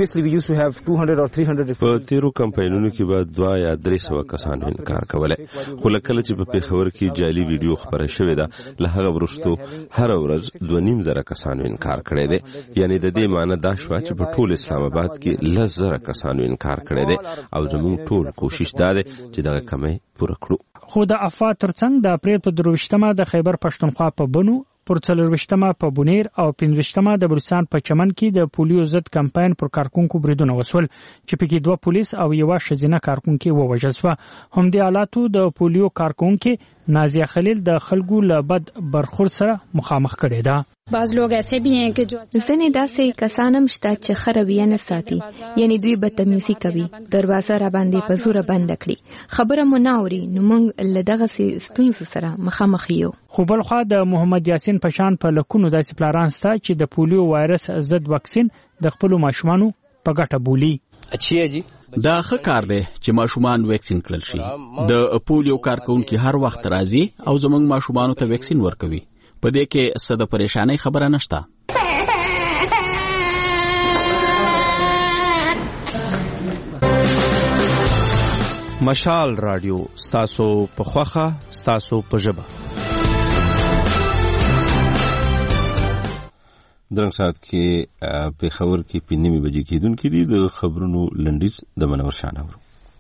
په تیرو کمپاینونو کې به دوه یا درې سوه کسانو انکار کولای، خو لکه چې په پیښور کې جعلي ویډیو خبره شوې ده له هغه وروسته هر ورځ دوه نیم زره کسانو انکار کړی دی. یعنی د دې معنی دا شوه چې په ټول اسلام آباد کې لس زره کسانو انکار کړی دی او زموږ ټول کوشش دا دی چې دغه کمی پوره کړو. خو د افوا ترڅنګ د اپریل په درویشتمه د خیبر پښتونخوا په بنو، پر څلورویشتمه په بونیر او پنځویشتمه د بلوچستان په چمن کې د پولیو ضد کمپاین پر کارکونکو بریدونه وسول چې پکې دوه پولیس او یو ښځینه کارکونکي ووژل شو. همدې حالاتو د پولیو کارکونکي نازیه خلیل د خلکو له بد برخورد سره مخامخ کړي ده. بعض لوگ ایسے بھی ہیں کہ جو ځنې داسې کسان هم شته چې ښه رویه نه ساتي، یعنی دوی بدتمیزي کوي، دروازه را باندې په زوره بنده کړي، خبره مو نه اوري، نو موږ له دغسې ستونزو سره مخامخ یو. خو بل خوا د محمد یاسین پشان په لکونو داسې پلاران شته چې د پولیو وایرس ضد واکسین د خپلو ماشومانو په ګټه بولي. اچھا جی دا ښه کار دی چې ماشومان ویکسین کړل شي. د پولیو کارکونکي هر وخت راځي او زموږ ماشومانو ته ویکسین ورکوي. په دې کې څه د پریشانۍ خبره نشته. مشال رادیو ستاسو په خوخه ستاسو په ژبه. درنګ سات کې په خبر کې پینځمه بجې کېدونکې دي د خبرونو لنډیز د منور شاناورو.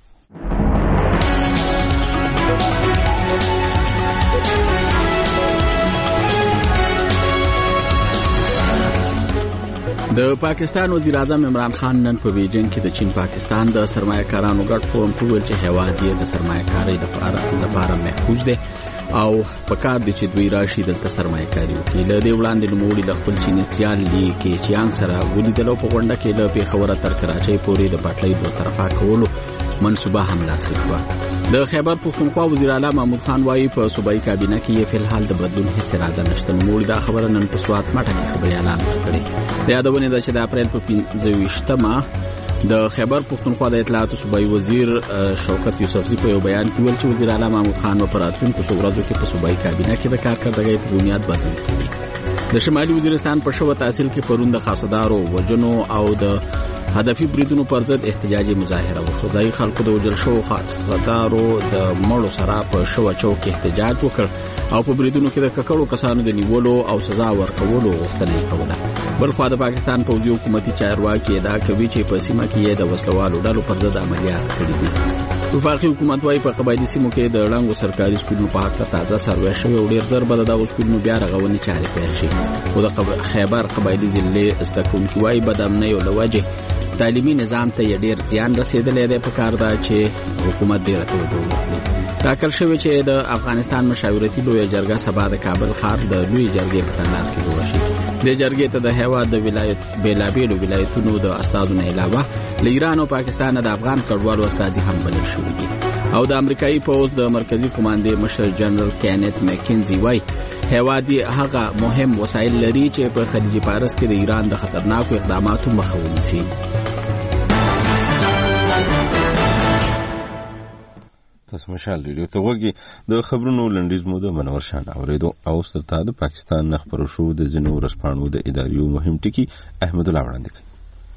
د پاکستان وزیر اعظم عمران خان نن په بیجینګ کې د چین پاکستان د سرمایه‌کارانو ګډ فورم ته ویل چې هیواد یې د سرمایه‌کارۍ لپاره لپاره محفوظ دی او په کار دي چې دوی راشي دلته سرمایه‌کاري وکړي. له دې وړاندې نوموړي د خپل چیني سیال لی کې چیانګ سره ولیدل په غونډه کې له پیښور تر کراچۍ پورې د پټلۍ دوه طرفه کولو منصوبه هم لاسلیک شوه. د خیبر پښتونخوا وزیر اعلی محمود خان وايي په صوبایي کابینه کې فی الحال د بدلون هیڅ اراده نشته. نوموړي دا خبره نن په سوات ماټه کې خبري اعلان کړې. د یادونه ده چې د اپریل په پنځه ویشتمه د خیبر پښتونخوا د اطلاعاتو صوبایي وزیر شوکت یوسفزي په یو بیان کې ویل چې وزیر اعلی محمود خان په راتلونکو څو ورځو کې په صوبایي کابینه کې د کارکردګۍ په بنیاد بدلون کوي. د شمالي وزیرستان په شوه تحصیل کې پرون د خاصدارو وجنو او د هدفي بریدونو پر ضد احتجاجي مظاهره وشوه. ځایي خلکو د وجل شوو خاصدارو د مړو سره په شوه چوک کې احتجاج وکړ او په بریدونو کې د ککړو کسانو د نیولو او سزا ورکولو غوښتنه یې کوله. بلخوا د پاکستان پوځي حکومتي چارواکي ادعا کوي چې په سیمه کې د وسلوالو ډلو پر ضد عملیات کړي دي. وفاقي حکومت وايي په قبایلي سیمو کې د ړنګو سرکاري سکولونو په حق تازه سروې شوی او ډېر زر به د دغو سکولونو بیا رغونې چارې پیل شي. خو د خیبر قبایلي ضلع زده کوونکي وايي بد امنۍ له وجې تعلیمي نظام ته یې ډېر زیان رسېدلی دی. په کار ده چې حکومت ډېره توجه وکړي. ټاکل شوی چې د افغانستان مشاورتي لویه جرګه سبا د کابل ښار د لویې جرګې په تالار کې جوړه شي. دې جرګې ته د هېواد د ولایت بېلابېلو ولایتونو د استازو نه علاوه له ایران او پاکستان د افغان کډوالو استازي هم بلل شوي دي. او د امریکایي پوځ د مرکزي کمانډې مشر جنرال کینت مکینزي وايي هېواد یې هغه مهم وسایل لري چې په خلیج فارس کې د ایران د خطرناکو اقداماتو مخه ونیسي. تاسو مشال ریډیو ته وګورئ. د خبرونو لنډیز مو د منور شان اوریدو او سترتا د پاکستان نخبرو شو د زینو رسپانو د اداریو مهم ټکی احمد الله وړاندې کړ.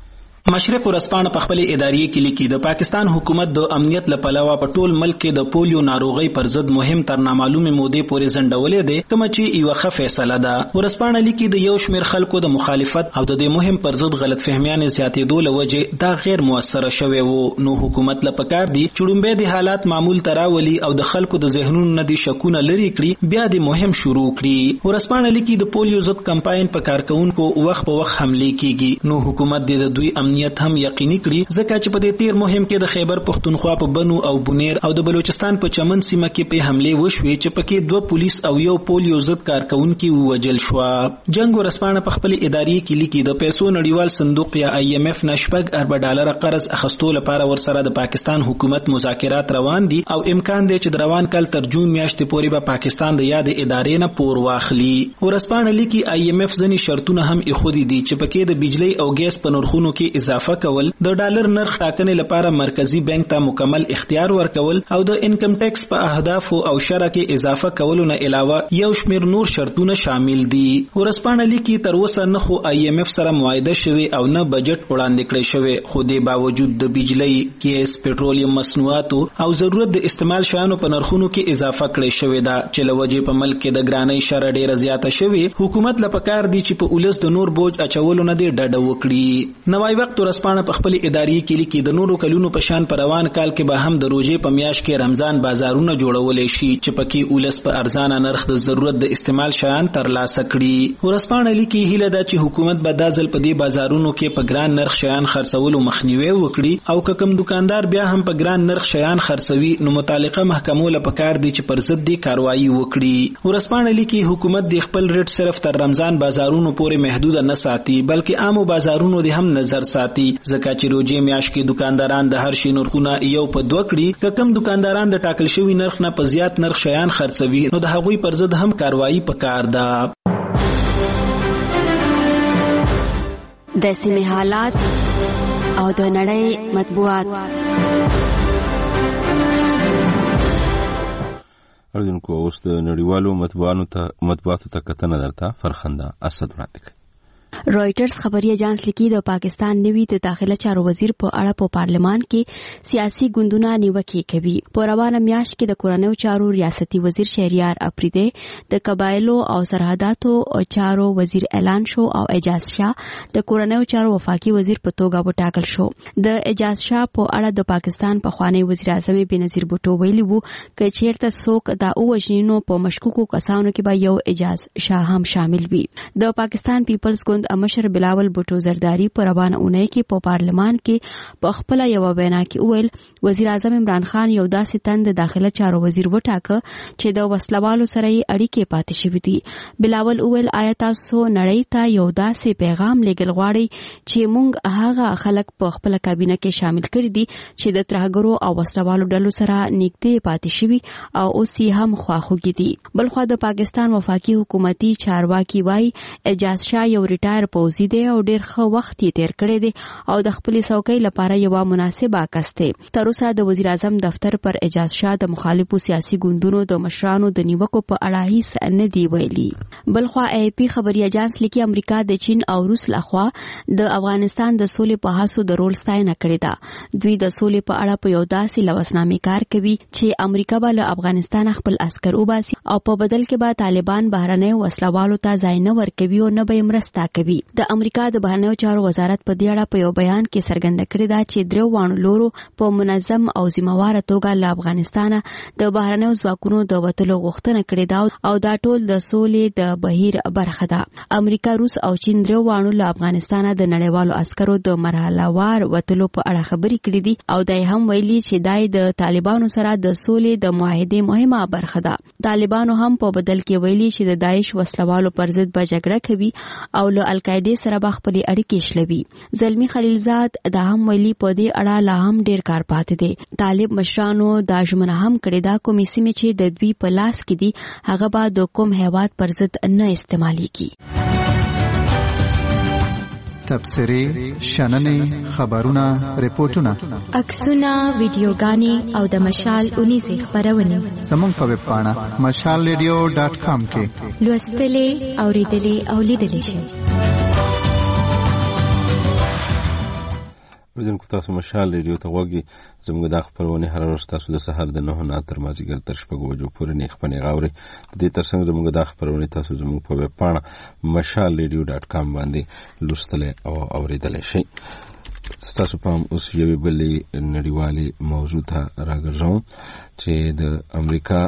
مشرق ورځپاڼه په خپل اداریه کې لیکي د پاکستان حکومت د امنیت لپاره په ټول ملک کې د پولیو ناروغي پر ضد مهم تر نامعلومه مودې پورې ځنډولې ده کوم چې یو ښه فیصله ده. ورځپاڼه لیکي د یو شمېر خلکو د مخالفت او د دې مهم پر ضد غلط فهمیان زیاتېدو لوجه دا غیر موثره شوی وو. نو حکومت لپاره کار دی چړومبه د حالات معمول تراولي او د خلکو د ذهنونو نه دي شکونه لري کړي بیا د مهم شروع کړي. ورځپاڼه لیکي د پولیو ضد کمپاین په کارکونکو وخت په وخت حمله کیږي. نو حکومت د دوی امنیت هم یقیني کړي ځکه چې په دې تیر مهم کې د خیبر پښتونخوا په بنو او بونیر او د بلوچستان په چمن سیمه کې په حمله وشوې چې پکې دوه پولیس او یو پولیو ضد کارکونکي ووجل شو. جنگ ورسپانه په خپل اداري کې لیکي د پیسو نړیوال صندوق یا آی ایم ایف نشپګ ارب ډالر قرض اخستو لپاره ورسره د پاکستان حکومت مذاکرات روان دي او امکان دی چې د روان کال تر جون میاشتې پورې به پاکستان د یاد ادارې نه پور واخلي. ورسپانه لیکي آی ایم ایف ځنی شرطونه هم اخودي دي چې پکې د بجلی او ګیس په نرخونو کې اضافه کول د ډالر نرخ ټاکنې لپاره مرکزی بانک ته مکمل اختیار ورکول او د انکم ټیکس په اهداف او شرع کې اضافه کولو نه علاوه یو شمېر نور شرطونه شامل دي. ورسپانه لیکي تر اوسه نه خو آی ایم ایف سره معاهده شوی او نه بجټ وړاندې کړی شوی خو د باوجود د بجلی ګیس پټرولیم مصنوعاتو او ضرورت د استعمال شیانو په نرخونو کې اضافه کړی شوی دا چې لوجې په ملک کې د ګرانۍ شرع ډیره زیاته شوی. حکومت لپاره کار دی چې په اولس د نور بوج اچولو نه دی ډډه وکړي. نوای وخت ورسپانه په خپل اداري کې لیکي د نورو کلونو په شان پر روان کال کې به هم د روزې په میاشت کې رمضان بازارونه جوړولې شي چې پکې اولس په ارزانه نرخ د ضرورت د استعمال شیان ترلاسه کړي. ورسپانه لیکي هیله ده چې حکومت به د ځل په دې بازارونو کې په ګران نرخ شیان خرڅولو مخنیوي وکړي او که کوم دکاندار بیا هم په ګران نرخ شیان خرڅوي نو متعلقه محکمو لپاره کار دی چې پر ضد دی کاروایی وکړي. ورسپانه لیکي حکومت د خپل ریټ صرف تر رمضان بازارونو پورې محدود نه ساتي بلکې عامو بازارونو دی هم نظر ساتي ځکه چې روزې میاشت کې دکانداران د هر شي نرخونه یو په دوه کړي که کوم دکانداران د ټاکل شوی نرخ نه په زیات نرخ شیان خرڅوي نو د هغوی پر ضد هم کاروایی پکار ده. د سیمې حالات او د نړۍ مطبوعات. اردوونکو اوس د نړیوالو مطبوعاتو ته مطبوعاتو ته کتنه درته فرخنده اسد وړاندې کوي. رويټرز خبري اژانس لیکي د پاکستان نوي د داخله چارو وزیر په اړه په پارلمان کې سیاسي ګوندونه نیوکې کوي. په روانه میاشت کې د کورنیو چارو ریاستي وزیر شهریار افریدی د قبایلو او سرحداتو چارو وزیر اعلان شو او اعجاز شاه د کورنیو چارو وفاقي وزیر په توګه وټاکل شو. د اعجاز شاه په اړه د پاکستان پخوانی وزیر اعظم بنظیر بوټو ویلي وو چې چیرته څوک دا اوجنینو په مشکوکو کسانو کې به یو اعجاز شاه هم شامل وي. د پاکستان پیپلز ګوند مشر بلاول بوټو زرداری په روانه اونۍ کې په پارلمان کې په خپل یو وینا کې ویل وزیر اعظم عمران خان یو داسې تند داخله چارو وزیر وټاکه چې د وسلوالو سره یې اړیکې پاتې شوې دي. بلاول ویل آیا تاسو نړۍ ته یو داسې پیغام لېږل غواړئ چې موږ هغه خلک په خپل کابینه کې شامل کړي دي چې د ترهګرو او وسلوالو ډلو سره نږدې پاتې شوي او اوس یې هم خواخوږي دي. بلخوا د پاکستان وفاقي حکومتي چارواکي وایي اعجاز شاه یو ریټایر پوځي دی او ډېر ښه وخت یې تیر کړی دی او د خپلې څوکۍ لپاره یوه مناسبه کس دی. تر اوسه د وزیر اعظم دفتر پر اعجاز شاه د مخالفو سیاسي ګوندونو د مشرانو د نیوکو په اړه هیڅ نه دی ویلي. بلخوا ای پی خبري اژانس لیکي امریکا د چین او روس لخوا د افغانستان د سولې په هڅو د رول ستاینه کړې ده. دوی د سولې په اړه په یو داسې لوسنامې کار کوي چې امریکا به له افغانستان خپل عسكر وباسي او په بدل کې به طالبان بهرنۍ وسلوالو ته ځای نه ورکوي او نه به مرسته کوي. د امریکا د بهرنیو چارو وزارت په دې اړه په یو بیان کې څرګنده کړې ده چې درو وانه لورو په منظم او ذمہواره توګه له افغانستان د بهرنیو ځواکونو د وټلو غوښتنه کړې ده او دا ټول د سولې د بهیر برخه ده. امریکا روس او چین درو وانه له افغانستان د نړیوالو عسکرو د مرحلهوار وټلو په اړه خبرې کړې دي او دای هم ویلي چې دای د طالبانو سره د سولې د معاهدې مهمه برخه ده. طالبانو هم په بدل کې ویلي چې د داعش وسلوالو پر ضد به جګړه کوي او له القاعده سره به خپل اړیکې شلوي. زلمی خلیلزاد دا هم ویلي په دې اړه لا هم ډیر کار پاتې دی. طالب مشرانو دا ژمنه هم کړې ده کومې سیمې چې د دوی په لاس کې دي هغه به د کوم هیواد پر ضد نه استعمالېږي. تبصرې، شننې، خبرونه، ریپورتونه، عکسونه، ویډیوګانې او د مشال اونیزې خبرونه زموږ په ویب پاڼه مشال ریډیو ډاټ کام کې لوستلې، اوریدلې او لیدلې شئ. ودونکو تاسو مشال ریډیو ته وګورئ. زموږ د خبرونه هر ورځ تاسو د سحر د نه نه تر مازیګر تر شپږ بجو پورې نه خپنې غاوري. د دې ترڅنګ زموږ د خبرونه تاسو زموږ په ویب پاڼه مشال ریډیو ډاټ کام باندې لوستلې او اوریدلې شئ. تاسو په اوس یو بلې نړیوالې موضوع ته راګرځوم چې د امریکا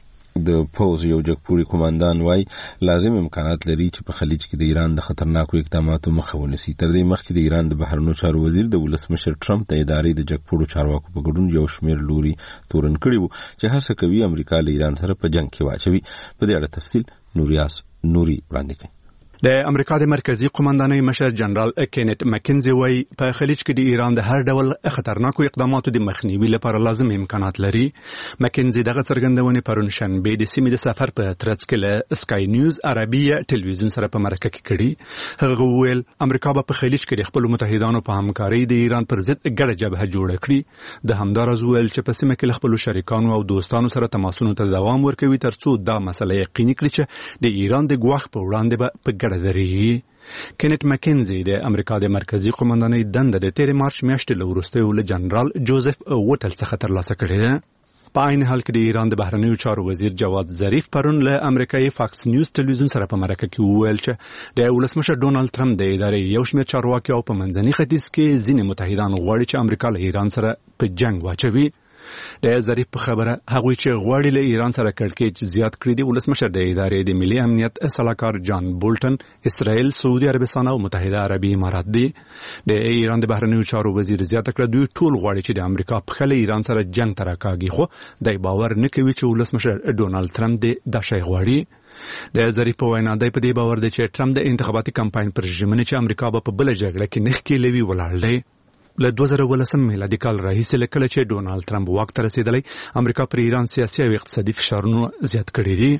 د پوز یو جګپوري کمانډان وای لازم امکانات لري چې په خلیج کې د ایران د خطرناکو اقداماتو مخه ونیسي. تر دې مخکې د ایران د بهرنیو چارو وزیر د ولسمشر ټرمپ د ادارې د جګپورو چارواکو په ګډون یو شمېر لوري تورن کړي وو چې هڅه کوي امریکا له ایران سره په جنگ کې واچوي. په دې اړه تفصیل نوریاس نوري وړاندې کوي. د امریکا د مرکزی قومندانۍ مشر جنرال کینیت مکنزي وای په خلیج کې د ایران د هر ډول خطرناکو اقداماتو د مخنیوي لپاره لازم امکانات لري. مکنزي دغه څرګندونه پرون شنبه د سیمې د سفر په ترڅ کې له سکای نیوز عربیه ټلویزیون سره په مرکه کې کړي. هغه وویل امریکا په خلیج کې د خپل متحدانو په همکارۍ د ایران پر ضد ګډه جبهه جوړه کړي. د همدارز وویل چې په سیمه کې خپل شریکانو او دوستانو سره تماسونو ته دوام ورکوي ترڅو دا مسله یقیني کړي چې د ایران د ګواښ په وړاندې به درېږي. کینیت مکنزي د امریکا د مرکزی قومندانۍ دنده د تیر مارچ میاشتې له وروسته له جنرال جوزف وټل څخه ترلاسه کړې ده. په عین حال کې د ایران د بهرنیو چارو وزیر جواد ظریف پرون له امریکایي فاکس نیوز ټلویزیون سره په مرکه کې وویل چې د ولسمشر ډونالد ټرمپ د ادارې یو شمېر چارواکي او په منځني ختیځ کې ځینې متحدان غواړي چې امریکا له ایران سره په جنگ واچوي. د ظریف په خبره هغوی چې غواړي له ایران سره کړکېچ زیات کړي دي ولسمشر د ادارې د ملي امنیت صلاحکار جان بولټن اسرائیل، سعودي عربستان او متحده عربي امارات دي. د ایران د بهرنیو چارو وزیر زیاته کړه دوی ټول غواړي چې د امریکا په خله ایران سره جنگ ته راکاږي خو دای باور نه کوي چې ولسمشر ډونالد ټرمپ د شی غواړي. د ظریف په وینا دی په دې باور دی چې ټرمپ د انتخاباتي کمپاین پر ژمنه چې امریکا به په بل جګړه کې نخ کې لوي ولاړ دی. له دوه زره ولسم میلادي کال راهیسې له کله چې ډونالد ټرمپ واک ته رسېدلی امریکا پر ایران سیاسي او اقتصادي فشارونه زیات کړي دي.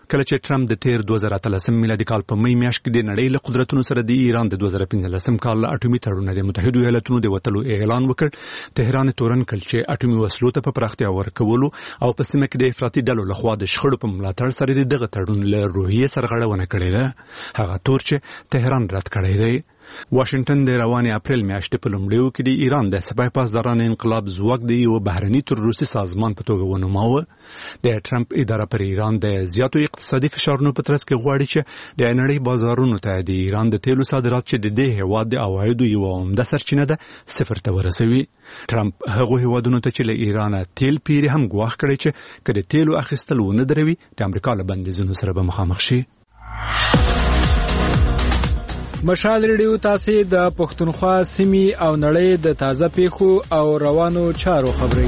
کله چې ټرمپ د تیر دوه زره اتلسم میلادي کال په می میاشت کې د نړۍ له قدرتونو سره د ایران د دوه زره پنځلسم کال اټومي تړون د متحده ایالاتونو د وټلو اعلان وکړ، تهران تورن کړ چې اټومي وسلو ته په پراختیا ورکولو او په سیمه کې د افراطي ډلو لخوا د شخړو په ملاتړ سره دغه تړون له روحیې سرغړونه کړې ده، هغه تور چې تهران رد کړی دی. واشنگټن د روانې اپریل میاشتې په لومړیو کې د ایران د سپاه پاسداران انقلاب ځواک د یو بهرني تروریستي سازمان په توګه ونوماوه. د ټرمپ اداره پر ایران د زیاتو اقتصادي فشارونو په ترڅ کې غواړي چې د نړۍ بازارونو ته د ایران د تیلو صادرات چې د دې هیواد د عوایدو یو عمده سرچینه ده صفر ته ورسوي. ټرمپ هغه هیوادونو ته چې له ایران تیل پیري هم ګواښ کړی چې کله تیلو اخیستل ونه دروي د امریکا له بندیزونو سره به مخامخ شي. مشال ریډیو تاسو د پښتونخوا سیمې او نړۍ د تازه پیښو او روانو چارو خبري.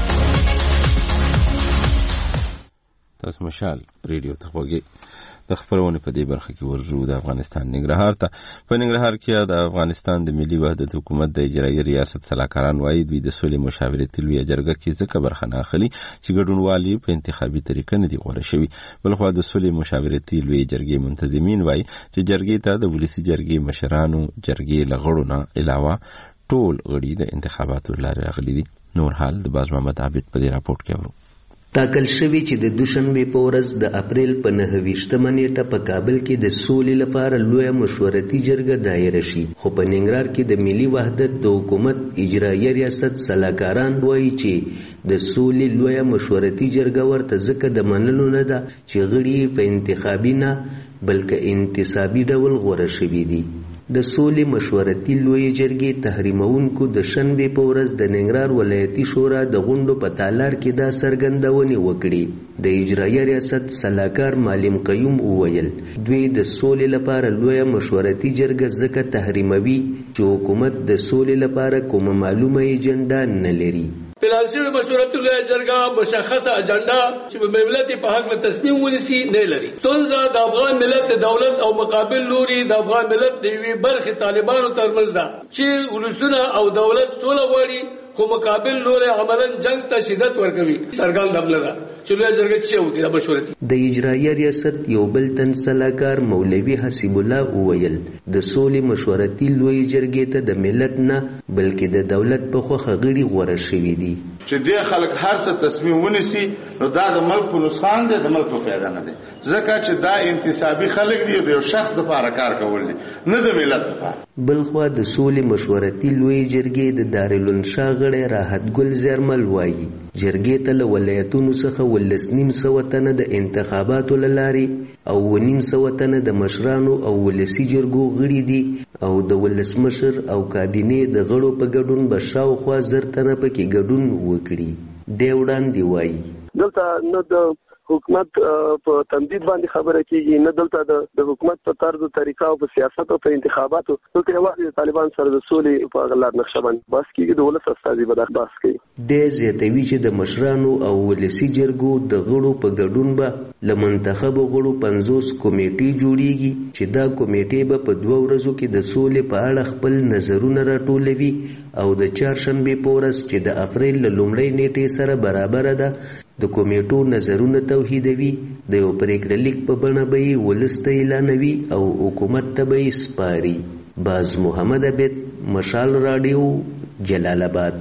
تاسو مشال ریډیو ته وګورئ. د خبرونه په دې برخه کې ورجو د افغانستان ننګرهار ته. په ننګرهار کې د افغانستان د ملي وحدت حکومت د اجرایي ریاست صلاحکاران وایي دوی د سولې مشاورتي لویه جرګه کې ځکه برخه نه اخلي چې ګډونوالي په انتخابي طریقه نه دي غوړه شوی. بلخو د سولې مشاورتي لویه جرګې منتظمین وایي چې جرګې ته د ولسی جرګې مشرانو جرګې لغړو نه علاوه ټول غړي د انتخاباتو لاره غلي دي. نور حال د باز محمد عابد په دې راپورټ کې ورو. ټاکل شوی چې د دوشنبه په ورځ د اپریل په نهه ویشتمه نیټه په کابل کې د سولې لپاره لویه مشورتي جرګه دایره شي، خو په ننګرهار کې د ملي وحدت د حکومت اجرایي ریاست صلاحکاران وایي چې د سولې لویه مشورتي جرګه ورته ځکه د منلو نه ده چې غړي په انتخابي نه بلکې انتصابي ډول غوره شوي دي. د سولې مشورتي لویې جرګې تحریمونکو د شنبې په ورځ د ننګرهار ولایتي شورا د غونډو په تالار کې دا څرګندونې وکړې. د اجرایي ریاست صلاحکار معلم قیوم وویل دوی د سولې لپاره لویه مشورتي جرګه ځکه تحریموي چې حکومت د سولې لپاره کومه معلومه ایجنډا نه لري. پلانسي مشورتي لویه جرګه مشخصه اجنډا چې په ملت په حق له تصمیم ونیسي نه لري. ستونزه د افغان ملت د دولت او مقابل لوري د افغان ملت د یوې برخې طالبانو ترمنځ ده چې ولسونه او دولت سوله غواړي خو مقابل لوري عملاً جنگ ته شدت ورکوي. څرګند حمله ده چې لویه جرګه څه وکړي د مشورتي. د اجرایي ریاست یو بل تن صلاحکار مولوي حسیب الله وویل د سولې مشورتي لویې جرګې ته د ملت نه بلکې د دولت په خوښه غړي غوره شوي دي. چې دې خلک هر څه تصمیم ونیسي نو دا د ملک په نقصان دی، د ملک په فایده نه دی، ځکه چې دا انتصابي خلک دي د یو شخص لپاره کار کول دي نه د ملت لپاره. بلخوا د سولې مشورتي لویې جرګې د دارالانشا غړی راحت ګل زیرمل وایي جرګې ته له ولایتونو څخه ولس نیم سوه تنه د انتخاباتو له لارې او نیم سوه تنه د مشرانو او ولسي جرګو غړي دي او د ولسمشر او کابینې د غړو په ګډون به شاوخوا زر تنه پکې ګډون وکړي. دی وړاندې وایي دلته نه د حکومت په تمدید باندې خبره کیږي نه دلته د حکومت په طرز او طریقه او په سیاست او په انتخاباتو دلته یوازې د طالبان سره د سولې په غلار نقشه باندې بحث کیږي. د ولس استازي به بحث کوي. د زیاتوي چې د مشرانو او ولسي جرګو د غړو په ګډون به له منتخب غړو پنځوس کمیټې جوړیږي چې دا کمیټې به په دوه ورځو کې د سولې په اړه خپل نظرونه راټولوي او د چهارشنبې په ورځ چې د اپریل له لومړۍ نیټې سره برابر ده د کمیټو نظرونه توحیدوي، د یو پریکړه لیک په بڼه به یې ولس ته اعلانوي او حکومت ته به یې سپاري. باز محمد عبید، مشال راډیو، جلال آباد.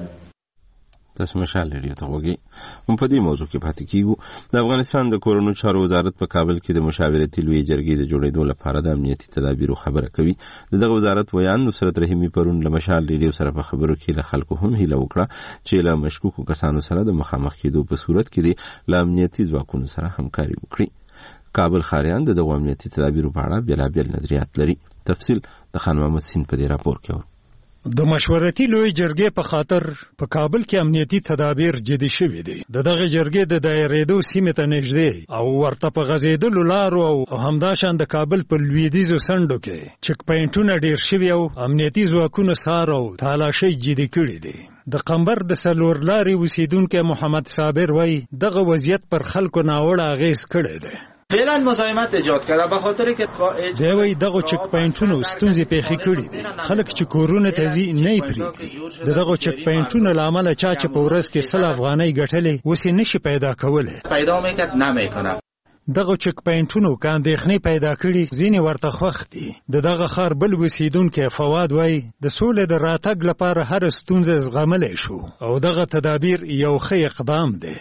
تاسو مشال ریډیو ته وګورئ. هم په دې موضوع کې پاتې کیږو. د افغانستان د کورونو چارو وزارت په کابل کې د مشاورتي لویې جرګې د جوړېدو لپاره د امنیتي تدابیرو خبره کوي. دغه وزارت ویان نصرت رحیمي پرون له مشال ریډیو سره په خبرو کې له خلکو هم هیله وکړه چې له مشکوکو کسانو سره د مخامخ کېدو په صورت کې له امنیتي ځواکونو سره همکاري وکړي. کابل خاریان د دغه امنیتي تدابیرو په اړه بېلابېل نظریات لري. تفصیل د خان محمد سین په دې راپور کې ورو. د مشورتي لوی جرګې په خاطر په کابل کې امنیتي تدابیر جدي شوي دي. د دغه جرګې د دایرېدو سیمې ته نږدې او ورته په غځېدلو لارو او همداشان د کابل په لویدیځو څنډو کې چک پاینټونه ډېر شوي او امنیتي ځواکونو سار او تالاشۍ جدي کړي دي. د قمبر د څلور لارې اوسیدونکی محمد صابر وایي دغه وضعیت پر خلکو ناوړه اغېز کړی دی. فعلا مزاحمت ایجاد کرده به خاطر که دی وایي دغه چک پاینټونو ستونزې پیښې کړي دي. خلک چې کورونه ته ځي نه یې پرېږدي. د دغه چک پاینټونو له امله چا چې په ورځ کې سل افغانۍ ګټلې اوس یې نشي پیدا کولی. پیدا میکرد نمیکنه. دغه چک پاینټونو کان اندېښنې پیدا کړي ځینې ورته خوښ دي. د دغه ښار بل اوسیدونکی فواد وایي د سولې د راتګ لپاره هر ستونزه زغملی شو او دغه تدابیر یو ښه اقدام دی.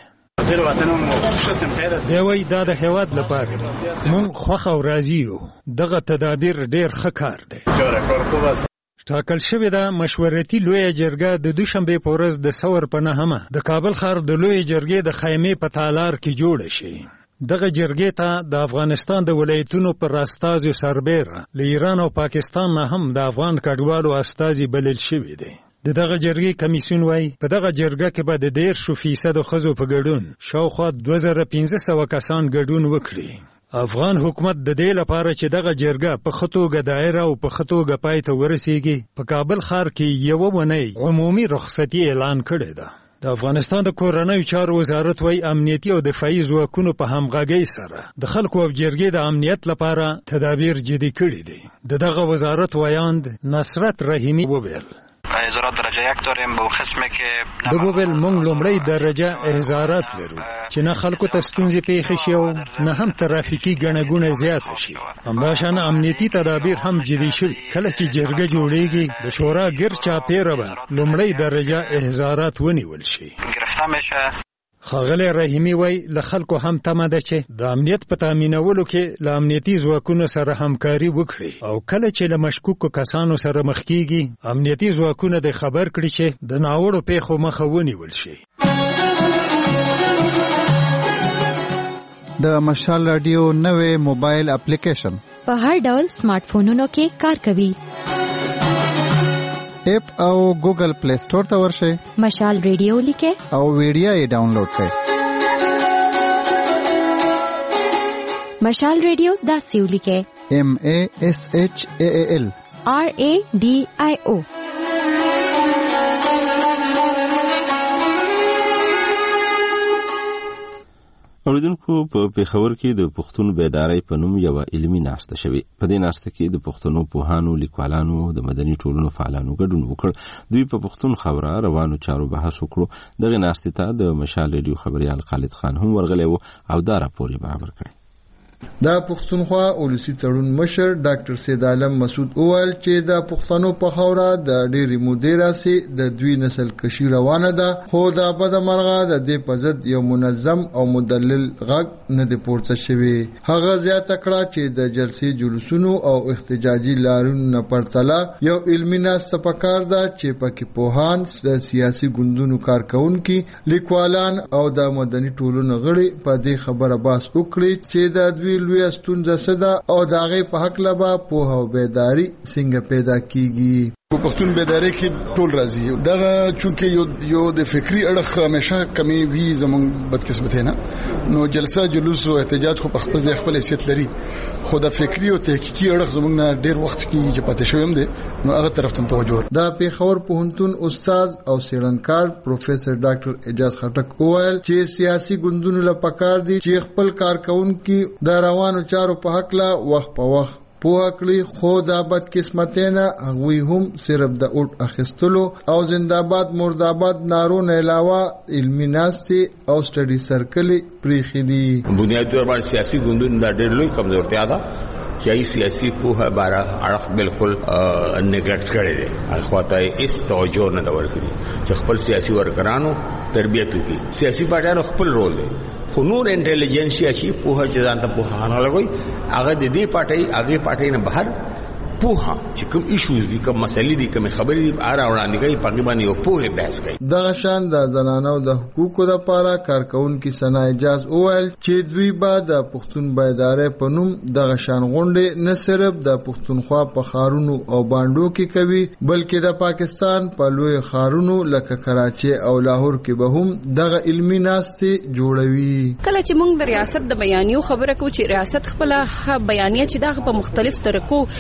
دی وایي دا د هېواد لپاره موږ خوښ او راضي یو. دغه تدابیر ډېر ښه کار دی. ټاکل شوې ده مشورتي لویه جرګه د دوشنبې په ورځ د سور په نهمه د کابل ښار د لویې جرګې د خیمې په تالار کې جوړه شي. دغه جرګې ته د افغانستان د ولایتونو پر استازو سربیره له ایران او پاکستان نه هم د افغان کډوالو استازي بلل شوي دي. د دغه جرګې کمیسیون وایي په دغه جرګه کې به د دېرشو فیصدو ښځو په ګډون شاوخوا دوه زره پنځه سوه کسان ګډون وکړي. افغان حکومت د دې لپاره چې دغه جرګه په ښه توګه دایره او په ښه توګه پای ته ورسیږي په کابل ښار کې یوه اونۍ عمومي رخصتي اعلان کړې ده. د افغانستان د کورنیو چارو وزارت وایي امنیتي او دفاعي ځواکونو په همغږۍ سره د خلکو او جرګې د امنیت لپاره تدابیر جدي کړي دي. د دغه وزارت ویاند نصرت رحیمی وویل احضارات درجه یک داریم به قسمه که د بوبل مونږ لومړی درجه احضارات لرو چې نه خلکو ته ستونزې پیښې شي او نه هم ترافیکي ګڼه ګوڼه زیاته شي. همداشان امنیتي تدابیر هم جدي شوي. کله چې جرګه جوړیږي د شورا ګیر چاپیره به لومړی درجه احضارات ونیول شي. گرفته میشه. ښاغلی رحیمي وایي له خلکو هم تمه ده چې د امنیت په تامینولو کې له امنیتي ځواکونو سره همکاري وکړي او کله چې له مشکوکو کسانو سره مخ کیږي امنیتي ځواکونه د خبر کړي چې د ناوړو پیښو مخه ونیول شي. د مشال رادیو نوې موبایل اپلیکیشن په هر ډول سمارټ فونونو کې کار کوي. اپ او ګوګل پلی سٹور ته ورشئ. مشال ریډیو لیکه او ویډیو یې ډاونلوډ کړئ. مشال ریډیو داسې ولیکه M A S H A A L R A D I O. اوریدونکو په پیښور کې د پښتون بیدارۍ په نوم یو علمي ناشته شوې. په دې ناشته کې د پښتنو پوهانو، لیکوالانو، د مدني ټولنو فعالانو ګډون وکړ. دوی په پښتون خبره روانو چارو بحث وکړو. دغه ناشته ته د مشال ریډیو خبريال خالد خان هم ورغلی و او دا راپور یې برابر کړی. دا پښتونخوا اولسي تړون مشر ډاکټر سید عالم مسعود اوال چې د پښتنو په خوره د ډېری مودې راسي د دوی نسل کشي روانه ده، خو دا بد مرغه د دې په ضد یو منظم او مدلل غږ نه دی پورته شوی. هغه زیاته کړه چې د جلسې جلوسونو او احتجاجي لارونو نه پرتله یو علمي ناسته پکار ده چې پکې پوهان، د سیاسي ګوندونو کارکونکي، لیکوالان او د مدني ټولنو غړي په دې خبره باس وکړي چې د دوی لوی ستونزه صدا او داغه په حق لبا په او بیداری څنګه پیدا کیږي. په پښتون بیداری کې ټول راځي. دغه چونکه یو یو د فکری اړخ همیشه کمی وی زمون بدقسمت نه، نو جلسه جلوس او احتجاج خو په خپل ځای خپل حیثیت لري، خو د فکری او تحقیقي اړخ زمون نه ډیر وخت کې چې پاتې شویم دي، نو هغه طرف ته توجه. دا پیښور پوهنتون استاد او څېړنکار پروفیسور ډاکټر اعجاز خټک وویل چې سیاسي ګوندونو لپاره پکار دي چې خپل کارکونکو د روانو چارو په حق لا وخت په وخت پوه کړی، خو دا بد قسمتونه هغوی هم صرف د اوټ اخیستلو او زنده‌باد مرده‌باد نارو نه علاوه علمي ناستي او سټډي سرکل پریخي دي. بنیادی طور باندې سیاسي ګوندونو دا ډېر لوی کمزورتیا ده چې ای سیاسي پوهه بارا اړخ بالکل نیګلیکټ کړی دی. اخواته هیڅ توجه نه ورکړي چې خپل سیاسي ورکرانو تربیت وکړي. سیاسي پارټیانو خپل رول دی، خو نور انټيليجنسیا چې پوهه چې ځان ته پوهه نه لګوي هغه د دې پارټي هغه پارټي نه بهر پوها چې کوم ایشوز دي، کوم مسلې دي، کوم خبرې دي اره وړاندې کوي، په باندې یو پوهه بحث کوي. دغه شان د زنانو د حقوقو لپاره کارکونکو سنا اجازه اول چې دوی به د پښتون بیدارۍ په نوم دغه شان غونډې نه صرف د پښتونخوا په خارونو او باندو کې کوي، بلکې د پاکستان په لوی خارونو لکه کراچي او لاهور کې به هم دغه علمي ناستې جوړوي. کله چې موږ د ریاست د بیانیو خبره کوو چې ریاست خپل بیانیه چې دغه په مختلف طریقو موږ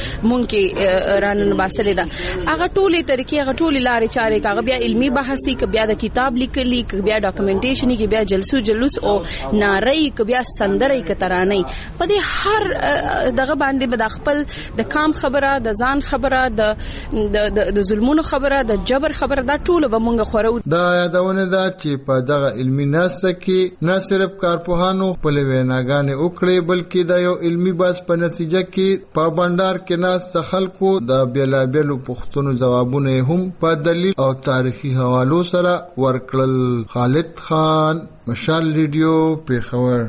کې رانن باسلې ده هغه ټولې طریقې هغه ټولې لارې چارې هغه بیا علمي بحث کې بیا د کتاب لیکلي کې بیا ډاکومنټیشن کې بیا جلسو جلوس او ناري کې بیا سندري کې ترانه په دې هر دغه باندې به د خپل د کام خبره د ځان خبره د د ظلمونو خبره د جبر خبره دا ټول به مونږ خورو. دا یادونه ده چې په دغه علمي ناسه کې نه صرف کارپوهانو خپل ویناګانې وکړي بلکې د یو علمي بحث په نتیجه کې په بندر کې ناس خلکو د بیلابیلو پوښتنو ځوابونه هم په دلیل او تاریخي حوالو سره ورکړل. خالد خان، مشال ریډیو، پیښور.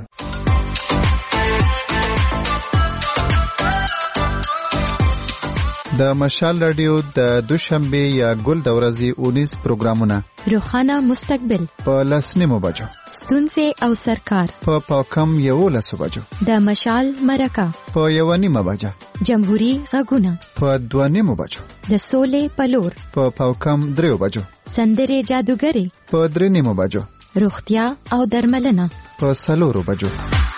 د مشال رادیو د دوشنبه یا ګل د ورځې اونیس پروګرامونه: روخانه مستقبل په لسنیمو بجو، ستونزې او سرکار په پاکم یو لسو بجو، د مشال مرکه په یو نیمه بجه، جمهوریت غږونه په دوه نیمو بجو، د سولې پلور په پاکم دریو بجو، سندرې جادوګری په درې نیمو بجو، روغتیا او درملنه په څلورو بجو.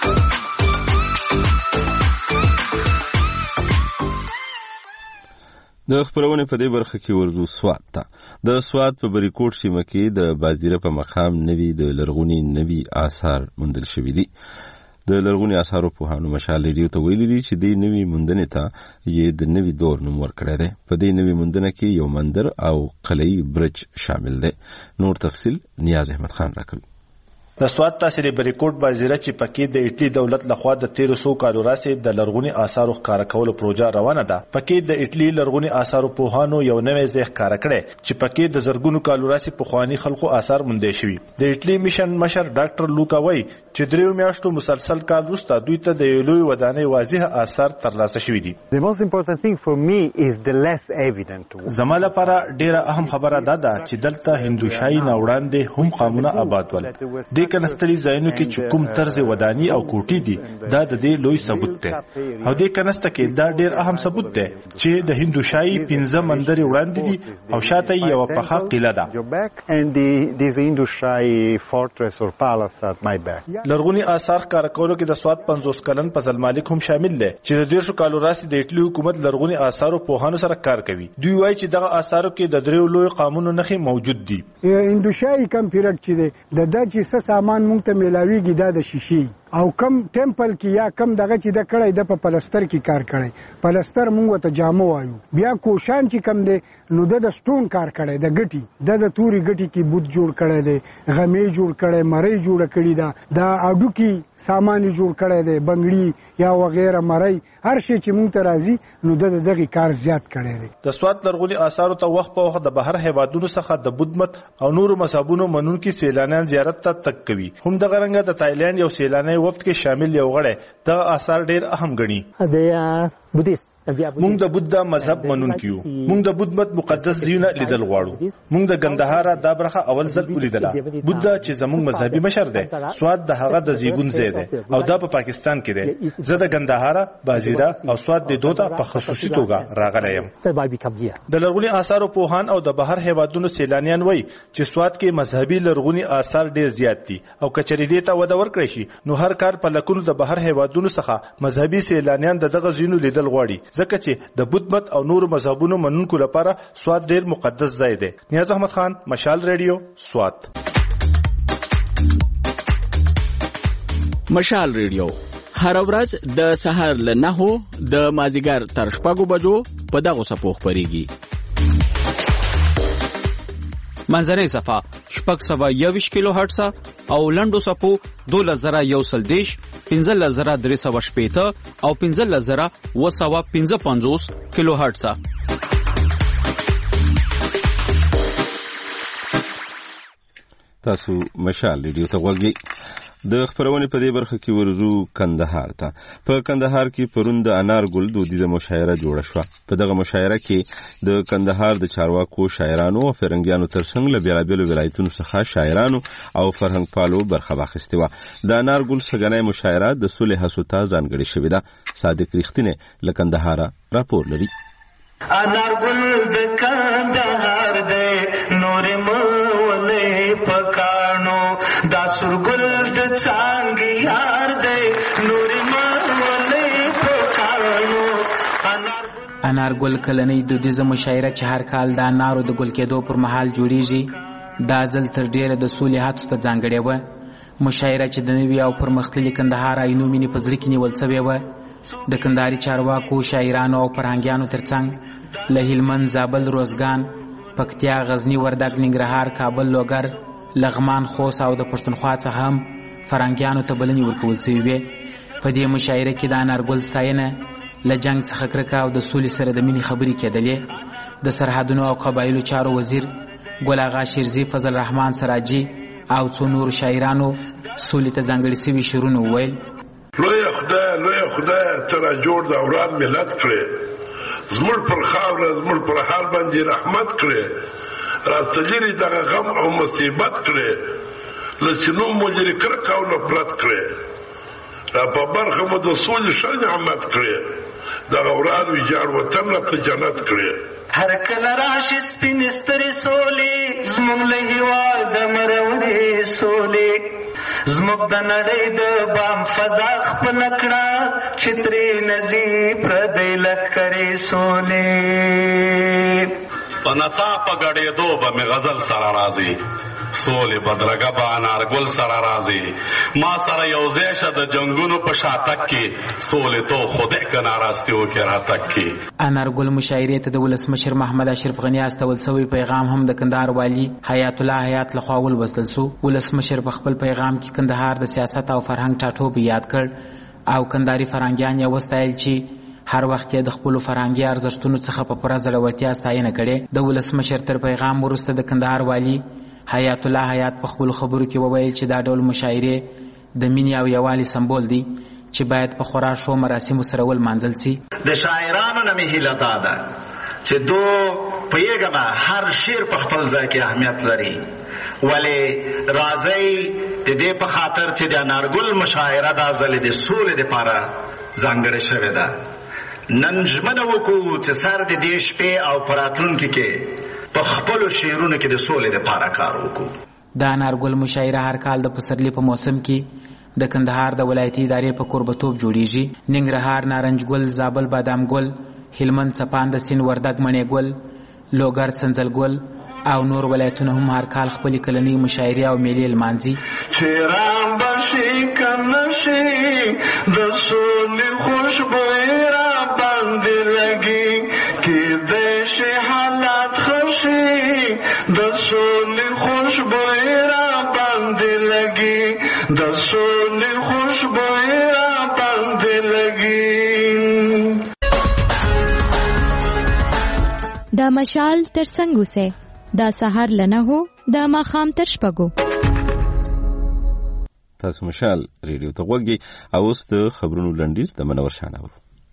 د خبرونه په دې برخه کې ورزو سواد ته د سواد په بریکوټ سیمه کې د بازیره په مقام نوي د لرغونی نوي آثار موندل شوي دي. د لرغونی آثارو په هانو مشال ریډیو ته ویلي دي چې د نوي موندنې ته یې د نوي دور نوم ورکړی دی. په دې نوي موندنه کې یو مندر او قلعي برج شامل دی. نور تفصیل نیاز احمد خان راکوي. د سواد تاثیر بریکوټ بازیره چې پکې د ایټلی دولت لخوا د تیرو سو کالو راځي د لرغونی آثارو ښکار کولو پروژه روانه ده. پکې د ایټلی لرغونی آثارو په هانو یو نوې ځای ښکار کړي چې پکې د زرګونو کالو راځي په خواني خلکو آثار موندې شوي. د ایټلی میشن مشر ډاکټر لوکا وای چې دریو میاشتو مسلسل کال وروسته دوی ته د لوی ودانۍ واضح آثار ترلاسه شوي دي. The most important thing for me is the less evident. زما لپاره ډیره اهم خبره ده چې دلته هندوشاهي نه وړاندې هم قامونه آباد ول. د کنستري ځایونو کې چې کوم طرز ودانی او کوټي دي دا د دې لوی ثبوت دی. او د کنسته کې دا ډیر اهم ثبوت دی چې د هندوشاهي پنځه مندرې وړاندې دي او شاته یو پخه قلعه ده. And the this Hindushai fortress or palace at my back. لرغونی آثار کارکولو کې د سواد پنځوس کلن فضل مالک هم شامل دی چې د دیرشو کالو راځي د ایټلی حکومت لرغونی آثارو په هانو سره کار کوي. دوی وایي چې دغه آثارو کې د دریو لوی قانونو نښې موجود دي. هندوشاهي کم پیرک چې دی د د چې سامان مونږ ته ملاویږي دا د شیشې او کم ټیمپل کې یا کم دغه چې د کړای د په پلستر کې کار کړي. پلستر مونږ ته جامو وایو. بیا کوشان چې کم دی نو د سټون کار کړي د ګټي د د توري ګټي کې بوت جوړ کړي دی، غمې جوړ کړي، مړی جوړ کړي دا د اډو کې سامان جوړ کړي دی، بنگړي یا وغیرہ مړی هر شی چې مونږ ته راځي نو د دغه کار زیات کړي دی. د سواد لرغونی آثارو ته وخت په وخت د بهر هیوادونو څخه د بدمت او نورو مذهبونو منونکي سیلانیان زیارت ته تک کوي. هم د غرنګ د تایلند یو سیلانی وفد کې شامل یو غړی د آثار ډیر اهم غني. مونږ د بودا مذهب منونکي یو. مونږ د بودمت مقدس ځایونه لیدل غواړو. مونږ د ګندهارا د برخه اول ځل ولیدله. بودا چې زموږ مذهبي مشر دی سواد د هغه د زیګون ځای دی او دا په پاکستان کې دی. زه د ګندهارا، بازیرا او سواد د دوه په خصوصي توګه راغلی یم. د لرغونی آثارو په هان او د بهر هیوادونو سیلانیان وای چې سواد کې مذهبي لرغونی آثار ډیر زیات دي او کچری دې ته وده ورکړي شي نو هر کار په لکونو د بهر هیوادونو څخه مذهبي سیلانیان دغه ځینو لیدل غواړي ځکه چې د بودمت او نورو مذهبونو منونکو لپاره سواد ډیر مقدس ځای دی. نیاز احمد خان، مشال ریډیو، سواد. مشال ریډیو هر ورځ د سهار له نهو د مازیګر تر شپږو بجو په دغه سپو خبريږي. منځنۍ صفه شپږ سوه یوویشت کیلو هرټز او لنډو صفو دولس زره یو سل دیش، پنځلس زره درې سوه شپېته او پنځلس زره اوه سوه پنځه پنځوس کیلو هرټز. تاسو مشال ریډیو ته غوږی. د خبرونه په دې برخه کې ورزو کندهار ته. په کندهار کې پرون د انار ګل دودیزه مشاعره جوړه شوه. په دغه مشاعره کې د کندهار د چارواکو، شاعرانو او فرنګیانو ترڅنګ له بیلابیلو ولایتونو څخه شاعرانو او فرهنګ پالو برخه واخیسته و. د انار ګل سګنۍ مشاعره د صلح هڅو ته ځانګړې شوې ده. صادق ریښتینه له کندهار راپور لري. انار ګل د کندهار دی نور مولې پکانو دا سرګل د څنګه یار دی نور مولې پکانو. انارګل کلنۍ دودیزه مشاعره چې هر کال د انارو د ګل کېدو پر مهال جوړیږي دا ځل تر ډیره د سولې هڅو ته ځانګړې وه. مشاعره چې د نوي او پرمختللي کندهار آینو مینې په زړه کې نیول سوې وه د کندهاري چارواکو، شاعرانو او فرهنګیانو ترڅنګ له هلمند، زابل، روزګان، پکتیا، غزني، وردګ، ننګرهار، کابل، لوګر، لغمان، خوست او د پښتونخوا څخه هم فرهنګیانو ته بلنې ورکول سوي وې. په دې مشاعره کې د انارګل ستاینه، له جنګ څخه کرکه او د سولې سره د مینې خبرې کېدلې. د سرحدونو او قبایلو چارو وزیر ګل اغا شیرزي، فضل الرحمن سراجي او څو نور شاعرانو سولې ته ځانګړي سوي شعرونه وویل. لوی خدای لوی خدای ته را جوړ د اوران ملت کړې، زموږ پر خاوره زموږ پر حال باندې رحمت کړې، راڅلېرې دغه غم او مصیبت کړې، له چینو مو لرې کرکه او نفرت کړې، را په برخه مو د سولې ښه نعمت کړې، دغه وران ویجاړ وطن راته جنت کړې. هر کله راشي سپینې سترې سولې زموږ له هېواده مرورې سولې، زموږ د نړۍ د بام فضا خپله کړه چې ترې نځي پردی لښکرې سولې. په ناڅاپه ګډېدو به مې غزل سره راځي، سولې بدرګه به انارګل سره راځي، ما سره یو ځای شه د جنګونو په شاتګ کې، سولې تو خدای که ناراستی وکړي راتګ کې. انارګل مشاعرې ته د ولسمشر محمد اشرف غني استول سوی پیغام هم د کندهار والي حیات الله حیات لخوا ولوستل سو. ولسمشر په خپل پیغام کې کندهار د سیاست او فرهنګ ټاټوبی یاد کړ او کندهاري فرهنګیان یې وستایل چې هر وخت د خپلو فرهنګي ارزښتونو څخه په پوره زړورتیا ستاینه کړې. د ولسمشر تر پیغام وروسته د کندهار والي حیات الله حیات په خپلو خبرو کې وویل چې دا ډول مشاعرې د مینې او یووالي سمبول دی چې باید په خورا ښو مراسمو سره ولمانځل سي. د شاعرانو نه مې هیله دا ده چې دو پوهېږم هر شعر په خپل ځای کې اهمیت لري، ولې راځئ د دې په خاطر چې د انارګل مشاعره دا ځلې د سولې دپاره ځانګړې شوې ده. نن ژمنه وکړو چې سر د دې شپې او په راتلونکي کې په خپلو شعرونو کې د سولې دپاره کار وکړو. د انارګل مشاعره هر کال د پسرلي په موسم کې د کندهار د ولایتي ادارې په کوربتوب جوړیږي. ننګرهار نارنج ګل، زابل بادام ګل، هلمند څپاند سیند، وردګ مڼې ګل، لوګر سنځل ګل او نور ولایتونه هم هر کال خپلې کلنۍ مشاعرې او میلې لمانځي. چې رام بشي که نشي د سولې خوشبویي را باندې لګي، کیدای شي حالات ښه شي د سولې خوشبویي را باندې لګي، د سولې خوشبویي را باندې لګي. دا مشال تر څنګه سه دا سحر لنه هو دا ماخام تر شپګو. تاسو مشال ریډیو ته وګورئ او اوس د خبرونو لنډیز د منور شانو.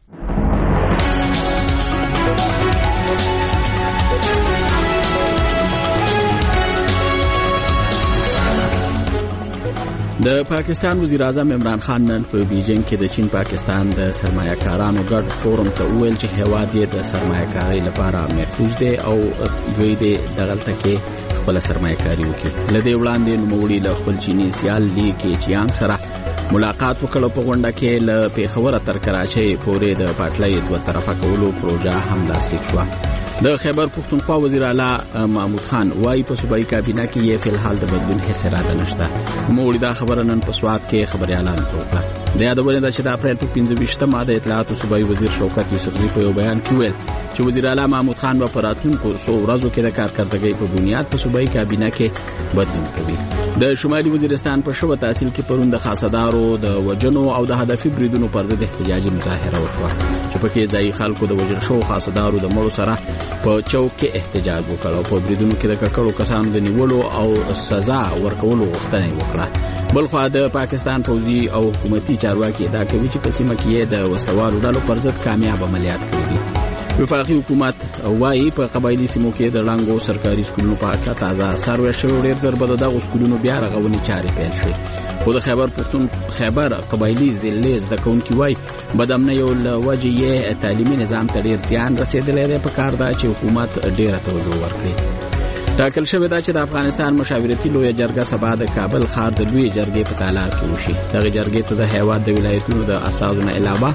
د پاکستان وزیر اعظم عمران خان نن په بیجینګ کې د چین پاکستان د سرمایه‌کارانو ګډ فورم ته وویل چې هیواد یې د سرمایه‌کارۍ لپاره محفوظ دی او دوی دې دغلته کې خپل سرمایه‌کاري وکړي. لدې وړاندې نوموړي له خپل چیني سیال لی کېچیانګ سره ملاقات وکړ په غونډه کې له پیښور تر کراچۍ پورې د پټلۍ دوه طرفه کولو پروژه هم لاسلیک شو. د خیبر پښتونخوا وزیر اعلی محمود خان وايي په صوبایي کابینه کې یې فلحال د بدلون هیڅ اراده نشته. نوموړي دا خبره نن په سوات کې خبريالانو ته وکړه. د یادونه ده چې د اپریل په پنځه ویشتمه د اطلاعات او صوبایي وزیر شوکت یوسفزي په یو بیان کې ویل چې وزیر اعلی محمود خان په راتلونکو څو ورځو کې د کارکړدګۍ په بنیاد په صوبایي کابینه کې بدلون کوي. د شمالي وزیرستان په شوه تحصیل کې پرون د خاصدارو د وجنو او د هدفي بریدونو پر ضد احتجاجي مظاهره وشوه چې پکې ځای خلکو د وجل شو خاصدارو د مړو سره په چوک کې احتجاج وکړ او په بریدونو کې د ککړو کسانو د نیولو او سزا ورکولو غوښتنه وکړه. بلخو د پاکستان پوځي او حکومتي چارواکي دا کوي چې په سیمه کې د وسوالو ډلو پر ضد کامیاب عملیات کوي. وفاقي حکومت وايي په قبایلی سیمو کې د لنګو سرکاري سکولونو په اړه تازه سروې شوی ډېر ضرب د سکولونو بیا رغونې چارې پیل شوې. خو د خیبر پښتون خیبر قبایلی ضلع زده کوونکي وايي بدامنۍ او لوجې یې تعلیمي نظام ته ډېر زیان رسېدلی دی. په کار ده چې حکومت ډېره توجه ورکړي. ټاکل شوې ده چې د افغانستان مشاورتي لویه جرګه سبا د کابل ښار د لوی جرګې په تالار کې وشي. دغه جرګې ته د هیواد د ولایتونو د استازو نه علاوه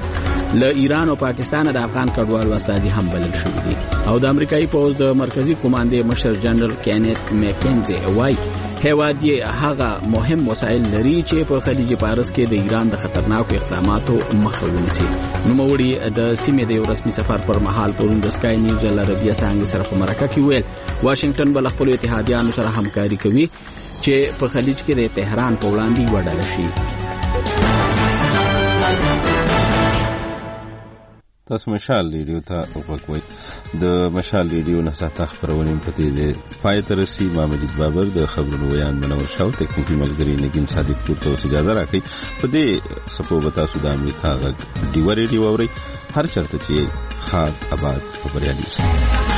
له ایران او پاکستان د افغان کډوالو استازي هم بلل شوي دي او د امریکایي پوز د مرکزی کمانډې مشر جنرال کینیت میکنزي وایي هیواد یې هغه مهم وسایل لري چې په خلیج فارس کې د ایران د خطرناکو اقداماتو مخه ونیسي. نوموړي د سیمې د یو رسمي سفر پر مهال پرون د سکای نیوز العربیه څانګې سره په مرکه کې ویل واشنگټن به له خپلو اتحادیانو سره همکاري کوي چې په خلیج کې د تهران په وړاندې وډله شي. تاسو مشال ریډیو ته وګورئ. د مشال ریډیو نه ساته خبرونه په دې پای تر رسي ما مجید بابر د خبرونو ویان منور شاو ټیکنیکي ملګری نگین صادق پور ته اجازه راکړي. په دې سپو بتا سود امریکا غږ ډیو ریډیو اوري هر چرته چې خاط آباد خبريالي